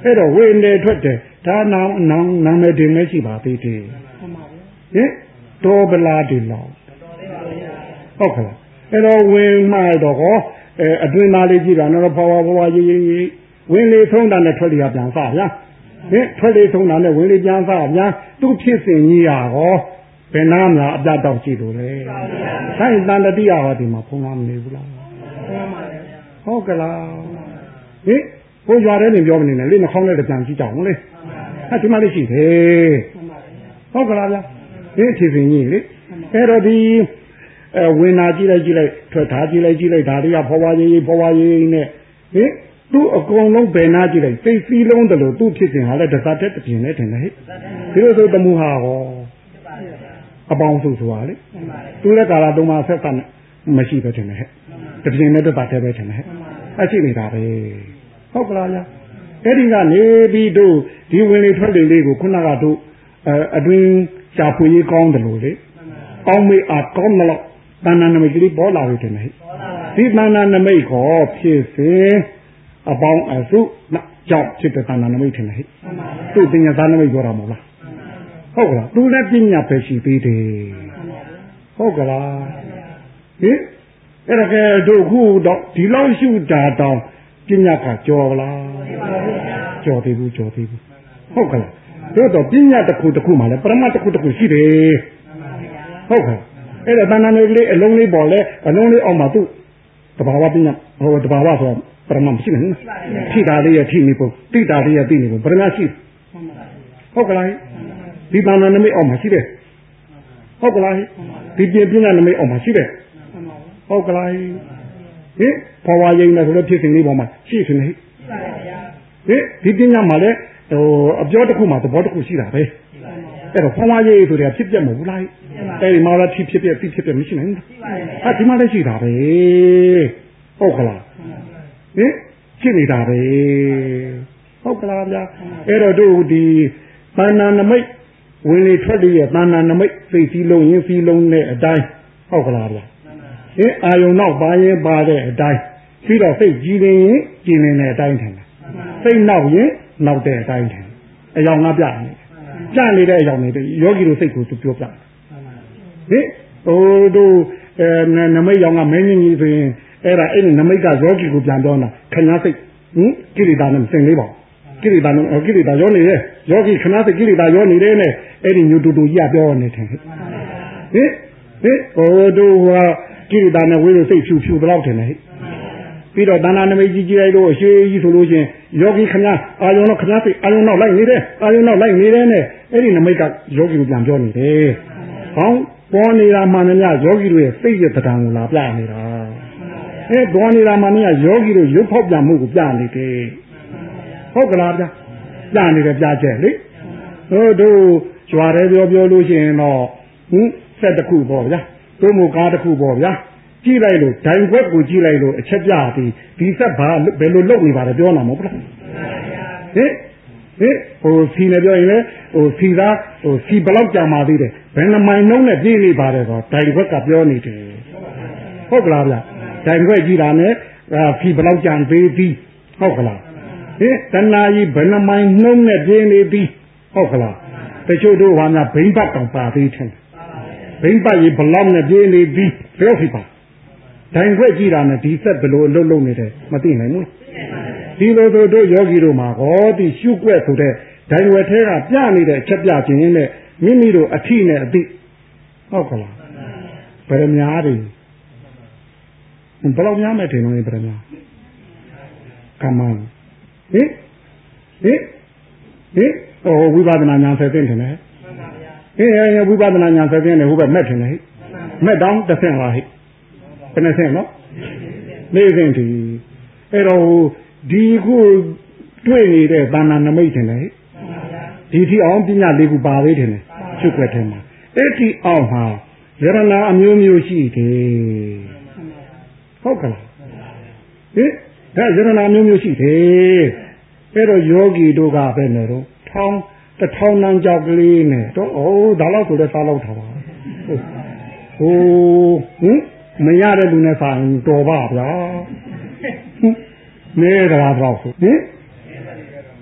အဲ့တော့ဝင်တယ်ထွက်တယ်ဒါနာနာနာမည်တင်မရှိပါသေးတယ်ဟင်တော်ပလားဒီလောက်ဟုတ်ကဲ့အဲ့တော့ဝင်မှတော့ဟောအဲအတွင်းသားလေးကြည့်တာနော်ဘဝဘဝရေးရေးဝင်လေဆုံးတာနဲ့ထွက်လေပြန်စဗျာဟင်ထွက်လေဆုံးတာနဲ့ဝင်လေပြန်စဗျာသူ့ဖြစ်စဉ်ကြီးရာဟောဘယ်နာမလားအပြတ်တော့ကြည့်လို့လေဆိုင်တန်တတိယဟောဒီမှာဖုံးမနေဘူးလားဟုတ်ကလားဟင်ဘုရားတဲ့နေပြောမနေနဲ့လေနှာခေါင်းနဲ့ပြန်ကြည့်ကြအောင်လေအဲဒီမှာလေးရှိတယ်ဟုတ်ကလားဗျာဟင်ဖြစ်စဉ်ကြီးလေအဲ့တော့ဒီအဲဝင်နာကြည့်လိုက်ကြည့်လိုက်ထွက်ထားကြည့်လိုက်ကြည့်လိုက်ဒါတွေကဘဝရေးဘဝရေးနဲ့ဟင်သူ့အကုန်လုံးဘယ်နာကြည့်လိုက်စိတ်စည်းလုံးတယ်လို့သူ့ဖြစ်စဉ်ဟာလည်းတစားတက်တပြင်းနဲ့ထင်တယ်ဟဲ့ဒီလိုဆိုတမှုဟာဟောအပေါင်းစုဆိုတာလေသူလည်းကာလသုံးပါဆက်ဆက်မရှိပဲထင်တယ်ဟဲ့တပြင်းနဲ့တစားတက်ပဲထင်တယ်ဟဲ့အရှိနေတာပဲဟုတ်ကလားဗျာအဲ့ဒီကနေပြီးတို့ဒီဝင်လေထွက်လေလေးကိုခုနကတို့အဲအတွင်းရှာဖွေရေးကောင်းတယ်လို့လေကောင်းမေးအားကောင်းမလို့တဏ္ဍာနမိတ်ကလေးပေါ်လာပြီထင်တယ်ဒီတဏ္ဍာနမိတ်ကိုဖြစ်စဉ်အပေါင်းအစုကြောင့်ဖြစ်တဲ့တဏ္ဍာနမိတ်ထင်တယ်သူ့ပညာသားနမိတ်ပြောတာမဟုတ်လားဟုတ်ကလားသူလည်းပညာပဲရှိသေးတယ်ဟုတ်ကလားဟင်အဲ့ဒါကတို့ခုတော့ဒီလောက်ရှုတာတောင်ပညာကကြော်လားကြော်သေးဘူးကြော်သေးဘူးဟုတ်ကလားတို့တော့ပညာတစ်ခုတစ်ခုမှလည်းပရမတ်တစ်ခုတစ်ခုရှိတယ်ဟုတ်ကဲ့အဲ့ဒါတဏ္ဍာနယ်လေးအလုံးလေးပေါ်လဲအလုံးလေးအောင်မှာသူ့တဘာဝပညာဟိုတဘာဝဆိုပရမတ်မရှိဘူးထိတာလေးရထိနေပုံတိတာလေးရတိနေပုံပရမတ်ရှိဟုတ်ကလားဒီတဏ္ဍာနမိတ်အောင်မှာရှိတယ်ဟုတ်ကလားဒီပြပညာနမိတ်အောင်မှာရှိတယ်ဟုတ်ကလားဟင်ဘဝရင်းနဲ့ဆိုလို့ဖြစ်စဉ်လေးပေါ်မှာရှိနေဟိဟင်ဒီပညာမှာလည်းဟိုအပြောတစ်ခုမှာသဘောတစ်ခုရှိတာပဲအဲ့တော့ဘဝရင်းဆိုတဲ့ဖြစ်ပြမဟုတ်လားအဲ့ဒီမှာလည်းဖြစ်ဖြစ်ပြဖြစ်ဖြစ်ပြမရှိနိုင်ဘူးဟာဒီမှာလည်းရှိတာပဲဟုတ်ကလားဟင်ရှိနေတာပဲဟုတ်ကလားဗျာအဲ့တော့တို့ဒီတဏ္ဍာနမိတ်ဝင်လေထွက်လေရဲ့တဏ္ဍာနမိတ်စိတ်စည်းလုံးရင်းစည်းလုံးနဲ့အတိုင်းဟုတ်ကလားဗျာဟင်အာယုံနောက်ပါရင်ပါတဲ့အတိုင်းပြီးတော့စိတ်ကြည်နေရင်ကြည်နေတဲ့အတိုင်းထင်တယ်စိတ်နောက်ရင်နောက်တဲ့အတိုင်းထင်အယောင်ငါပြနေကြနေတဲ့အယောင်တွေယောဂီတို့စိတ်ကိုသူပြောပြဟင်ဟိုတို့အဲနမိတ်ရောင်ကမင်းကြီးဆိုရင်အဲ့ဒါအဲ့ဒီနမိတ်ကယောဂီကိုပြန်ပြောတာခဏစိတ်ဟင်ကိရိတာနဲ့စင်လေးပါကိရိတာနဲ့ကိရိတာရောနေရဲ့ယောဂီခဏစိတ်ကိရိတာရောနေတယ်နဲ့အဲ့ဒီညူတူတူကြီးကပြောနေတယ်ဟင်ဟင်ဟင်ဟိုတို့ဟာကိရိတာနဲ့ဝေးလို့စိတ်ဖြူဖြူတော့တယ်ဟဲ့ပြီးတော့တဏ္ဍာနမိတ်ကြီးကြီးလိုက်လို့အရှိကြီးဆိုလို့ချင်းယောဂီခဏအာယုံတော့ခဏစိတ်အာယုံတော့လိုက်နေတယ်အာယုံတော့လိုက်နေတယ်နဲ့အဲ့ဒီနမိတ်ကယောဂီကိုပြန်ပြောနေတယ်ဟောင်းပေါ်နေတာမှန်များယောဂီတို့ရဲ့စိတ်ရဲ့တရားကိုလာပြနေတာအဲပေါ်နေတာမှန်များယောဂီတို့ရုပ်ဖောက်ပြန်မှုကိုပြနေတယ်ဟုတ်ကလားဗျာပြနေတယ်ပြချက်လေတို့တို့ကြွားတယ်ပြောပြောလို့ရှိရင်တော့ဟင်ဆက်တစ်ခုပေါ့ဗျာတို့မူကားတစ်ခုပေါ့ဗျာကြည့်လိုက်လို့ဒိုင်ခွက်ကိုကြည့်လိုက်လို့အချက်ပြပြီးဒီဆက်ဘာဘယ်လိုလုပ်နေပါလဲပြောနာမဟုတ်လားဟင်ဟင်ဟိုစီနေပြောရင်လေဟိုစီသားဟိုစီဘလောက်ကြာမှသေးတယ်ဘယ်နှမိုင်နှုံးနဲ့ပြေးနေပါတယ်ဆိုဒိုင်ခွက်ကပြောနေတယ်ဟုတ်ကလားဗျဒိုင်ခွက်ကြည့်တာနဲ့စီဘလောက်ကြာသေးသည်ဟုတ်ကလားဟင်တဏှာကြီးဘယ်နှမိုင်နှုံးနဲ့ပြေးနေသည်ဟုတ်ကလားတချို့တို့ဟာများဘိမ့်ဘတ်တောင်ပါသေးတယ်ဘိမ့်ဘတ်ကြီးဘလောက်နဲ့ပြေးနေသည်ပြောစီပါဒိုင်ခွက်ကြည့်တာနဲ့ဒီဆက်ဘယ်လိုအလုပ်လုပ်နေတယ်မသိနိုင်ဘူးဒီလိုဆိုတို့ယောဂီတို့မှာဟောဒီရှုွက်ဆိုတဲ့ဒိုင်ဝက်ထဲကပြနေတဲ့အချက်ပြခြင်းနဲ့မိမိတို့အထိနဲ့အသိဟုတ်ကလားဗရမ ्या တွေဘယ်လောက်များမဲ့တယ်နော်ဗရမ ्या ကမ္မဟင်ဟင်ဟင်ဟိုဝိပဿနာဉာဏ်ဆက်သိတယ်နဲ့ဟင်ဟင်ဝိပဿနာဉာဏ်ဆက်သိတယ်ဟိုဘက်မက်တယ်နဲ့မက်တောင်းတစ်ဆင့်လားဟိဘယ်နှဆင့်နော်လေးဆင့်ဒီအဲ့တော့ဒီခုတွေ့နေတဲ့သာနာနမိတ်တယ်လေဒီထီအောင်ပညာလေးခုပါသေးတယ်ချုပ်ွက်တယ်မှာအဲ့ဒီအောင်မှာယရဏအမျိုးမျိုးရှိတယ်ဟုတ်ကလားဟင်ဒါယရဏအမျိုးမျိုးရှိတယ်အဲ့တော့ယောဂီတို့ကပဲနေတော့ထောင်းတထောင်းနှမ်းကြောက်ကလေးနဲ့တော့အိုးဒါတော့ဆိုလဲစားလောက်ထားပါဟိုဟင်မရတဲ့လူနဲ့ဆိုင်တော်ပါဗျာနဲကြလားတော့ဟင်ဟ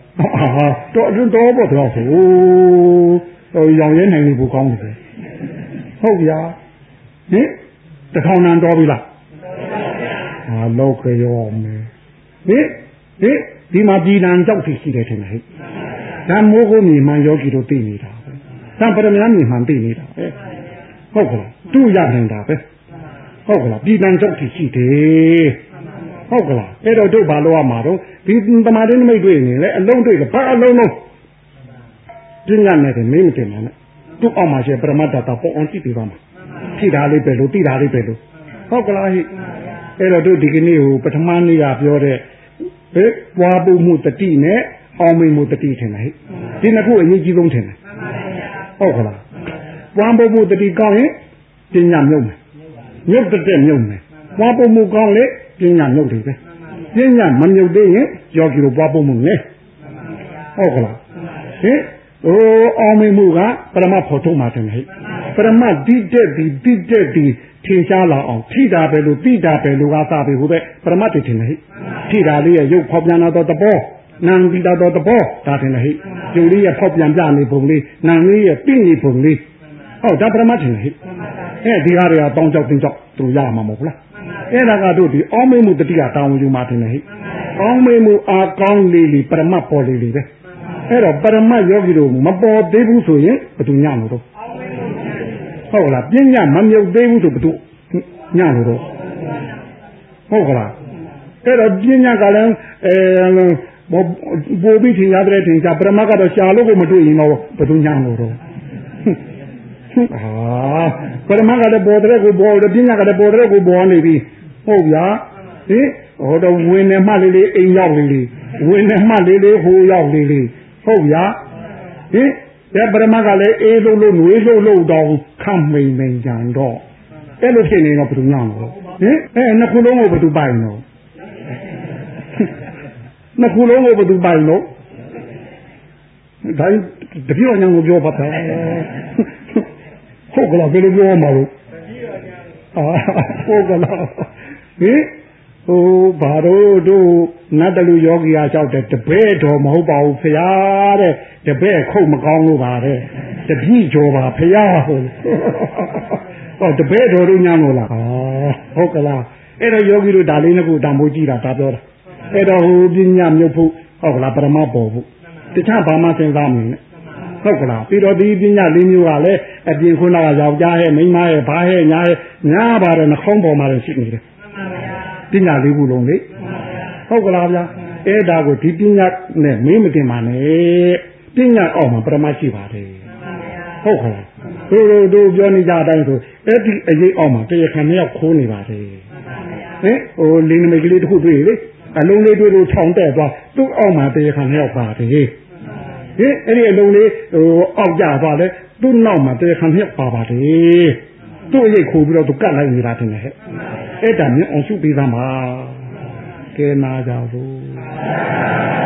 တော့တော့ပေါ့တော့ဆိုဟိုရောင်ရဲနိုင်လို့ကောင်းတယ်ဟုတ်ဗျာဟင်တထောင်နံတော်ပြီလားဟာလောက်ကြရောမယ်ဟင်ဟင်ဒီမှာပြည်နံကြောက်ဖြစ်ရှိတယ်ထင်တယ်ဟဲ့ဓမ္မိုးကိုမြေမှန်ယောဂီတို့သိနေတာပဲသံပရမများမြေမှန်သိနေတာပဲဟုတ်ကလားသူ့ရနေတာပဲဟုတ်ကလားပြည်နံကြောက်ဖြစ်ရှိတယ်ဟုတ်ကလားအဲ့တော့တို့ဘာလို့ရမှာတော့ဒီသမာဓိနမိတ်တွေ့နေလေအလုံးတွေ့တယ်ဘာအလုံးလုံးပြင်းရနေတယ်မင်းမတင်ပါနဲ့သူ့အောင်မှာရှိပရမတ္တတာပေါ်အောင်ကြည့်ပြပါမှာထိတာလေးပဲလို့တိတာလေးပဲလို့ဟုတ်ကလားဟိအဲ့တော့တို့ဒီကနေ့ဟိုပထမနေ့ကပြောတဲ့ဟဲ့ပွားပုမှုတတိနဲ့အောင်မိမှုတတိထင်တယ်ဟိဒီနှစ်ခုအရေးကြီးဆုံးထင်တယ်ဟုတ်ကလားပွားပုမှုတတိကောင်းရင်ပညာမြုပ်မယ်မြုပ်တဲ့မြုပ်မယ်ပွားပုမှုကောင်းလေပညာမြုပ်တယ်ပဲပညာမမြုပ်သေးရင်ယောဂီတို့ပွားပုမှုနဲ့ဟုတ်ကလားဟင်ဟိုအောင်မိမှုကပရမတ်ဖို့ထုတ်မှတယ်ဟိပရမတ်တိတက်ဒီတိတက်ဒီထင်ရှားလာအောင်ထိတာပဲလို့တိတာပဲလို့ကစားပြီဟိုပဲပရမတ်တည်တယ်ဟိထိတာလေးရဲ့ရုပ်ဖောက်ပြန်လာတော့တဘောနာမ်တိတာတော့တဘောဒါတယ်ဟိကျုံလေးရဲ့ဖောက်ပြန်ပြနေပုံလေးနာမ်လေးရဲ့ပြင့်နေပုံလေးဟုတ်ဒါပရမတ်တယ်ဟိအဲဒီဟာတွေကတောင်းကြောက်တင်းကြောက်သူရမှာမဟုတ်လားအဲ့ဒါကတို့ဒီအောင်းမေးမှုတတိကတောင်းယူမှတယ်ဟိအောင်းမေးမှုအာကောင်းလေးလေးပရမတ်ပေါ်လေးလေးပဲအဲ့တော့ပရမတ်ယောဂီတို့မပေါ်သေးဘူးဆိုရင်ဘယ်သူညံ့လို့တော့ဟုတ်လားပညာမမြုပ်သေးဘူးဆိုဘယ်သူညံ့လို့တော့ဟုတ်ကလားအဲ့တော့ပညာကလည်းအဲဘောပြီးထင်ရတဲ့ထင်ကြပရမတ်ကတော့ရှာလို့ကိုမတွေ့ရင်တော့ဘယ်သူညံ့လို့တော့ဟာပရမတ်ကလည်းပေါ်တဲ့ကိုပေါ်တယ်ပညာကလည်းပေါ်တဲ့ကိုပေါ်နေပြီဟုတ်ဗျာဟင်ဟောတော့ဝင်နေမှလေးလေးအိမ်ရောက်လေးလေးဝင်နေမှလေးလေးဟိုရောက်လေးလေးဟုတ်ဗျာဟင်ဒါပရမတ်ကလည်းအေးလို့လို့နှွေးလို့လို့တောင်ခန့်မိန်မိန်ကြံတော့အဲ့လိုဖြစ်နေတော့ဘယ်သူညောင်းလို့ဟင်အဲနှစ်ခုလုံးကိုဘယ်သူပိုင်တော့နှစ်ခုလုံးကိုဘယ်သူပိုင်လို့ဒါတပြောညောင်းကိုပြောပါတော့ဟုတ်ကလားဘယ်လိုပြောမှာလို့အာဟုတ်ကလားဟင်ဟိုဘာတို့တို့နတ်တလူယောဂီအားလျှောက်တယ်တပည့်တော်မဟုတ်ပါဘူးဖရာတဲ့တပည့်ခုတ်မကောင်းလို့ပါတဲ့တပည့်ကျော်ပါဖရာဟုတ်ဟောတပည့်တော်တို့ညံ့လို့လားဟုတ်ကလားအဲ့တော့ယောဂီတို့ဒါလေးနှစ်ခုတန်ဖိုးကြည့်တာဒါပြောတာအဲ့တော့ဟိုပညာမြုပ်ဖို့ဟုတ်ကလားပရမတ်ပေါ်ဖို့တခြားဘာမှစဉ်းစားမနေနဲ့ဟုတ်ကလားပြီးတော့ဒီပညာလေးမျိုးကလည်းအပြင်ခုနကယောက်ျားရဲ့မိန်းမရဲ့ဘာရဲ့ညာရဲ့ညာပါတယ်နှခေါင်းပေါ်မှာရှိနေတယ်ပညာလေးခုလုံးလေဟုတ်ကလားဗျာအဲ့ဒါကိုဒီပညာနဲ့မင်းမတင်ပါနဲ့ပညာအောက်မှာပရမရှိပါတယ်ဟုတ်ကလားတို့တို့တို့ပြောနေကြတဲ့အတိုင်းဆိုအဲ့ဒီအရေးအောက်မှာတရားခံမြောက်ခိုးနေပါတယ်ဟင်ဟိုလင်းနမိတ်ကလေးတစ်ခုတွေ့လေအလုံးလေးတွေ့လို့ထောင်တဲ့သွားသူ့အောက်မှာတရားခံမြောက်ပါတယ်ဟင်အဲ့ဒီအလုံးလေးဟိုအောက်ကြသွားလဲသူ့နောက်မှာတရားခံမြောက်ပါပါတယ်သူ့အရေးခိုးပြီးတော့သူကတ်လိုက်နေတာတင်ဟဲ့အဲ့ဒါမျိုးအောင်စုပေးသားမှာကဲနာကြဘူး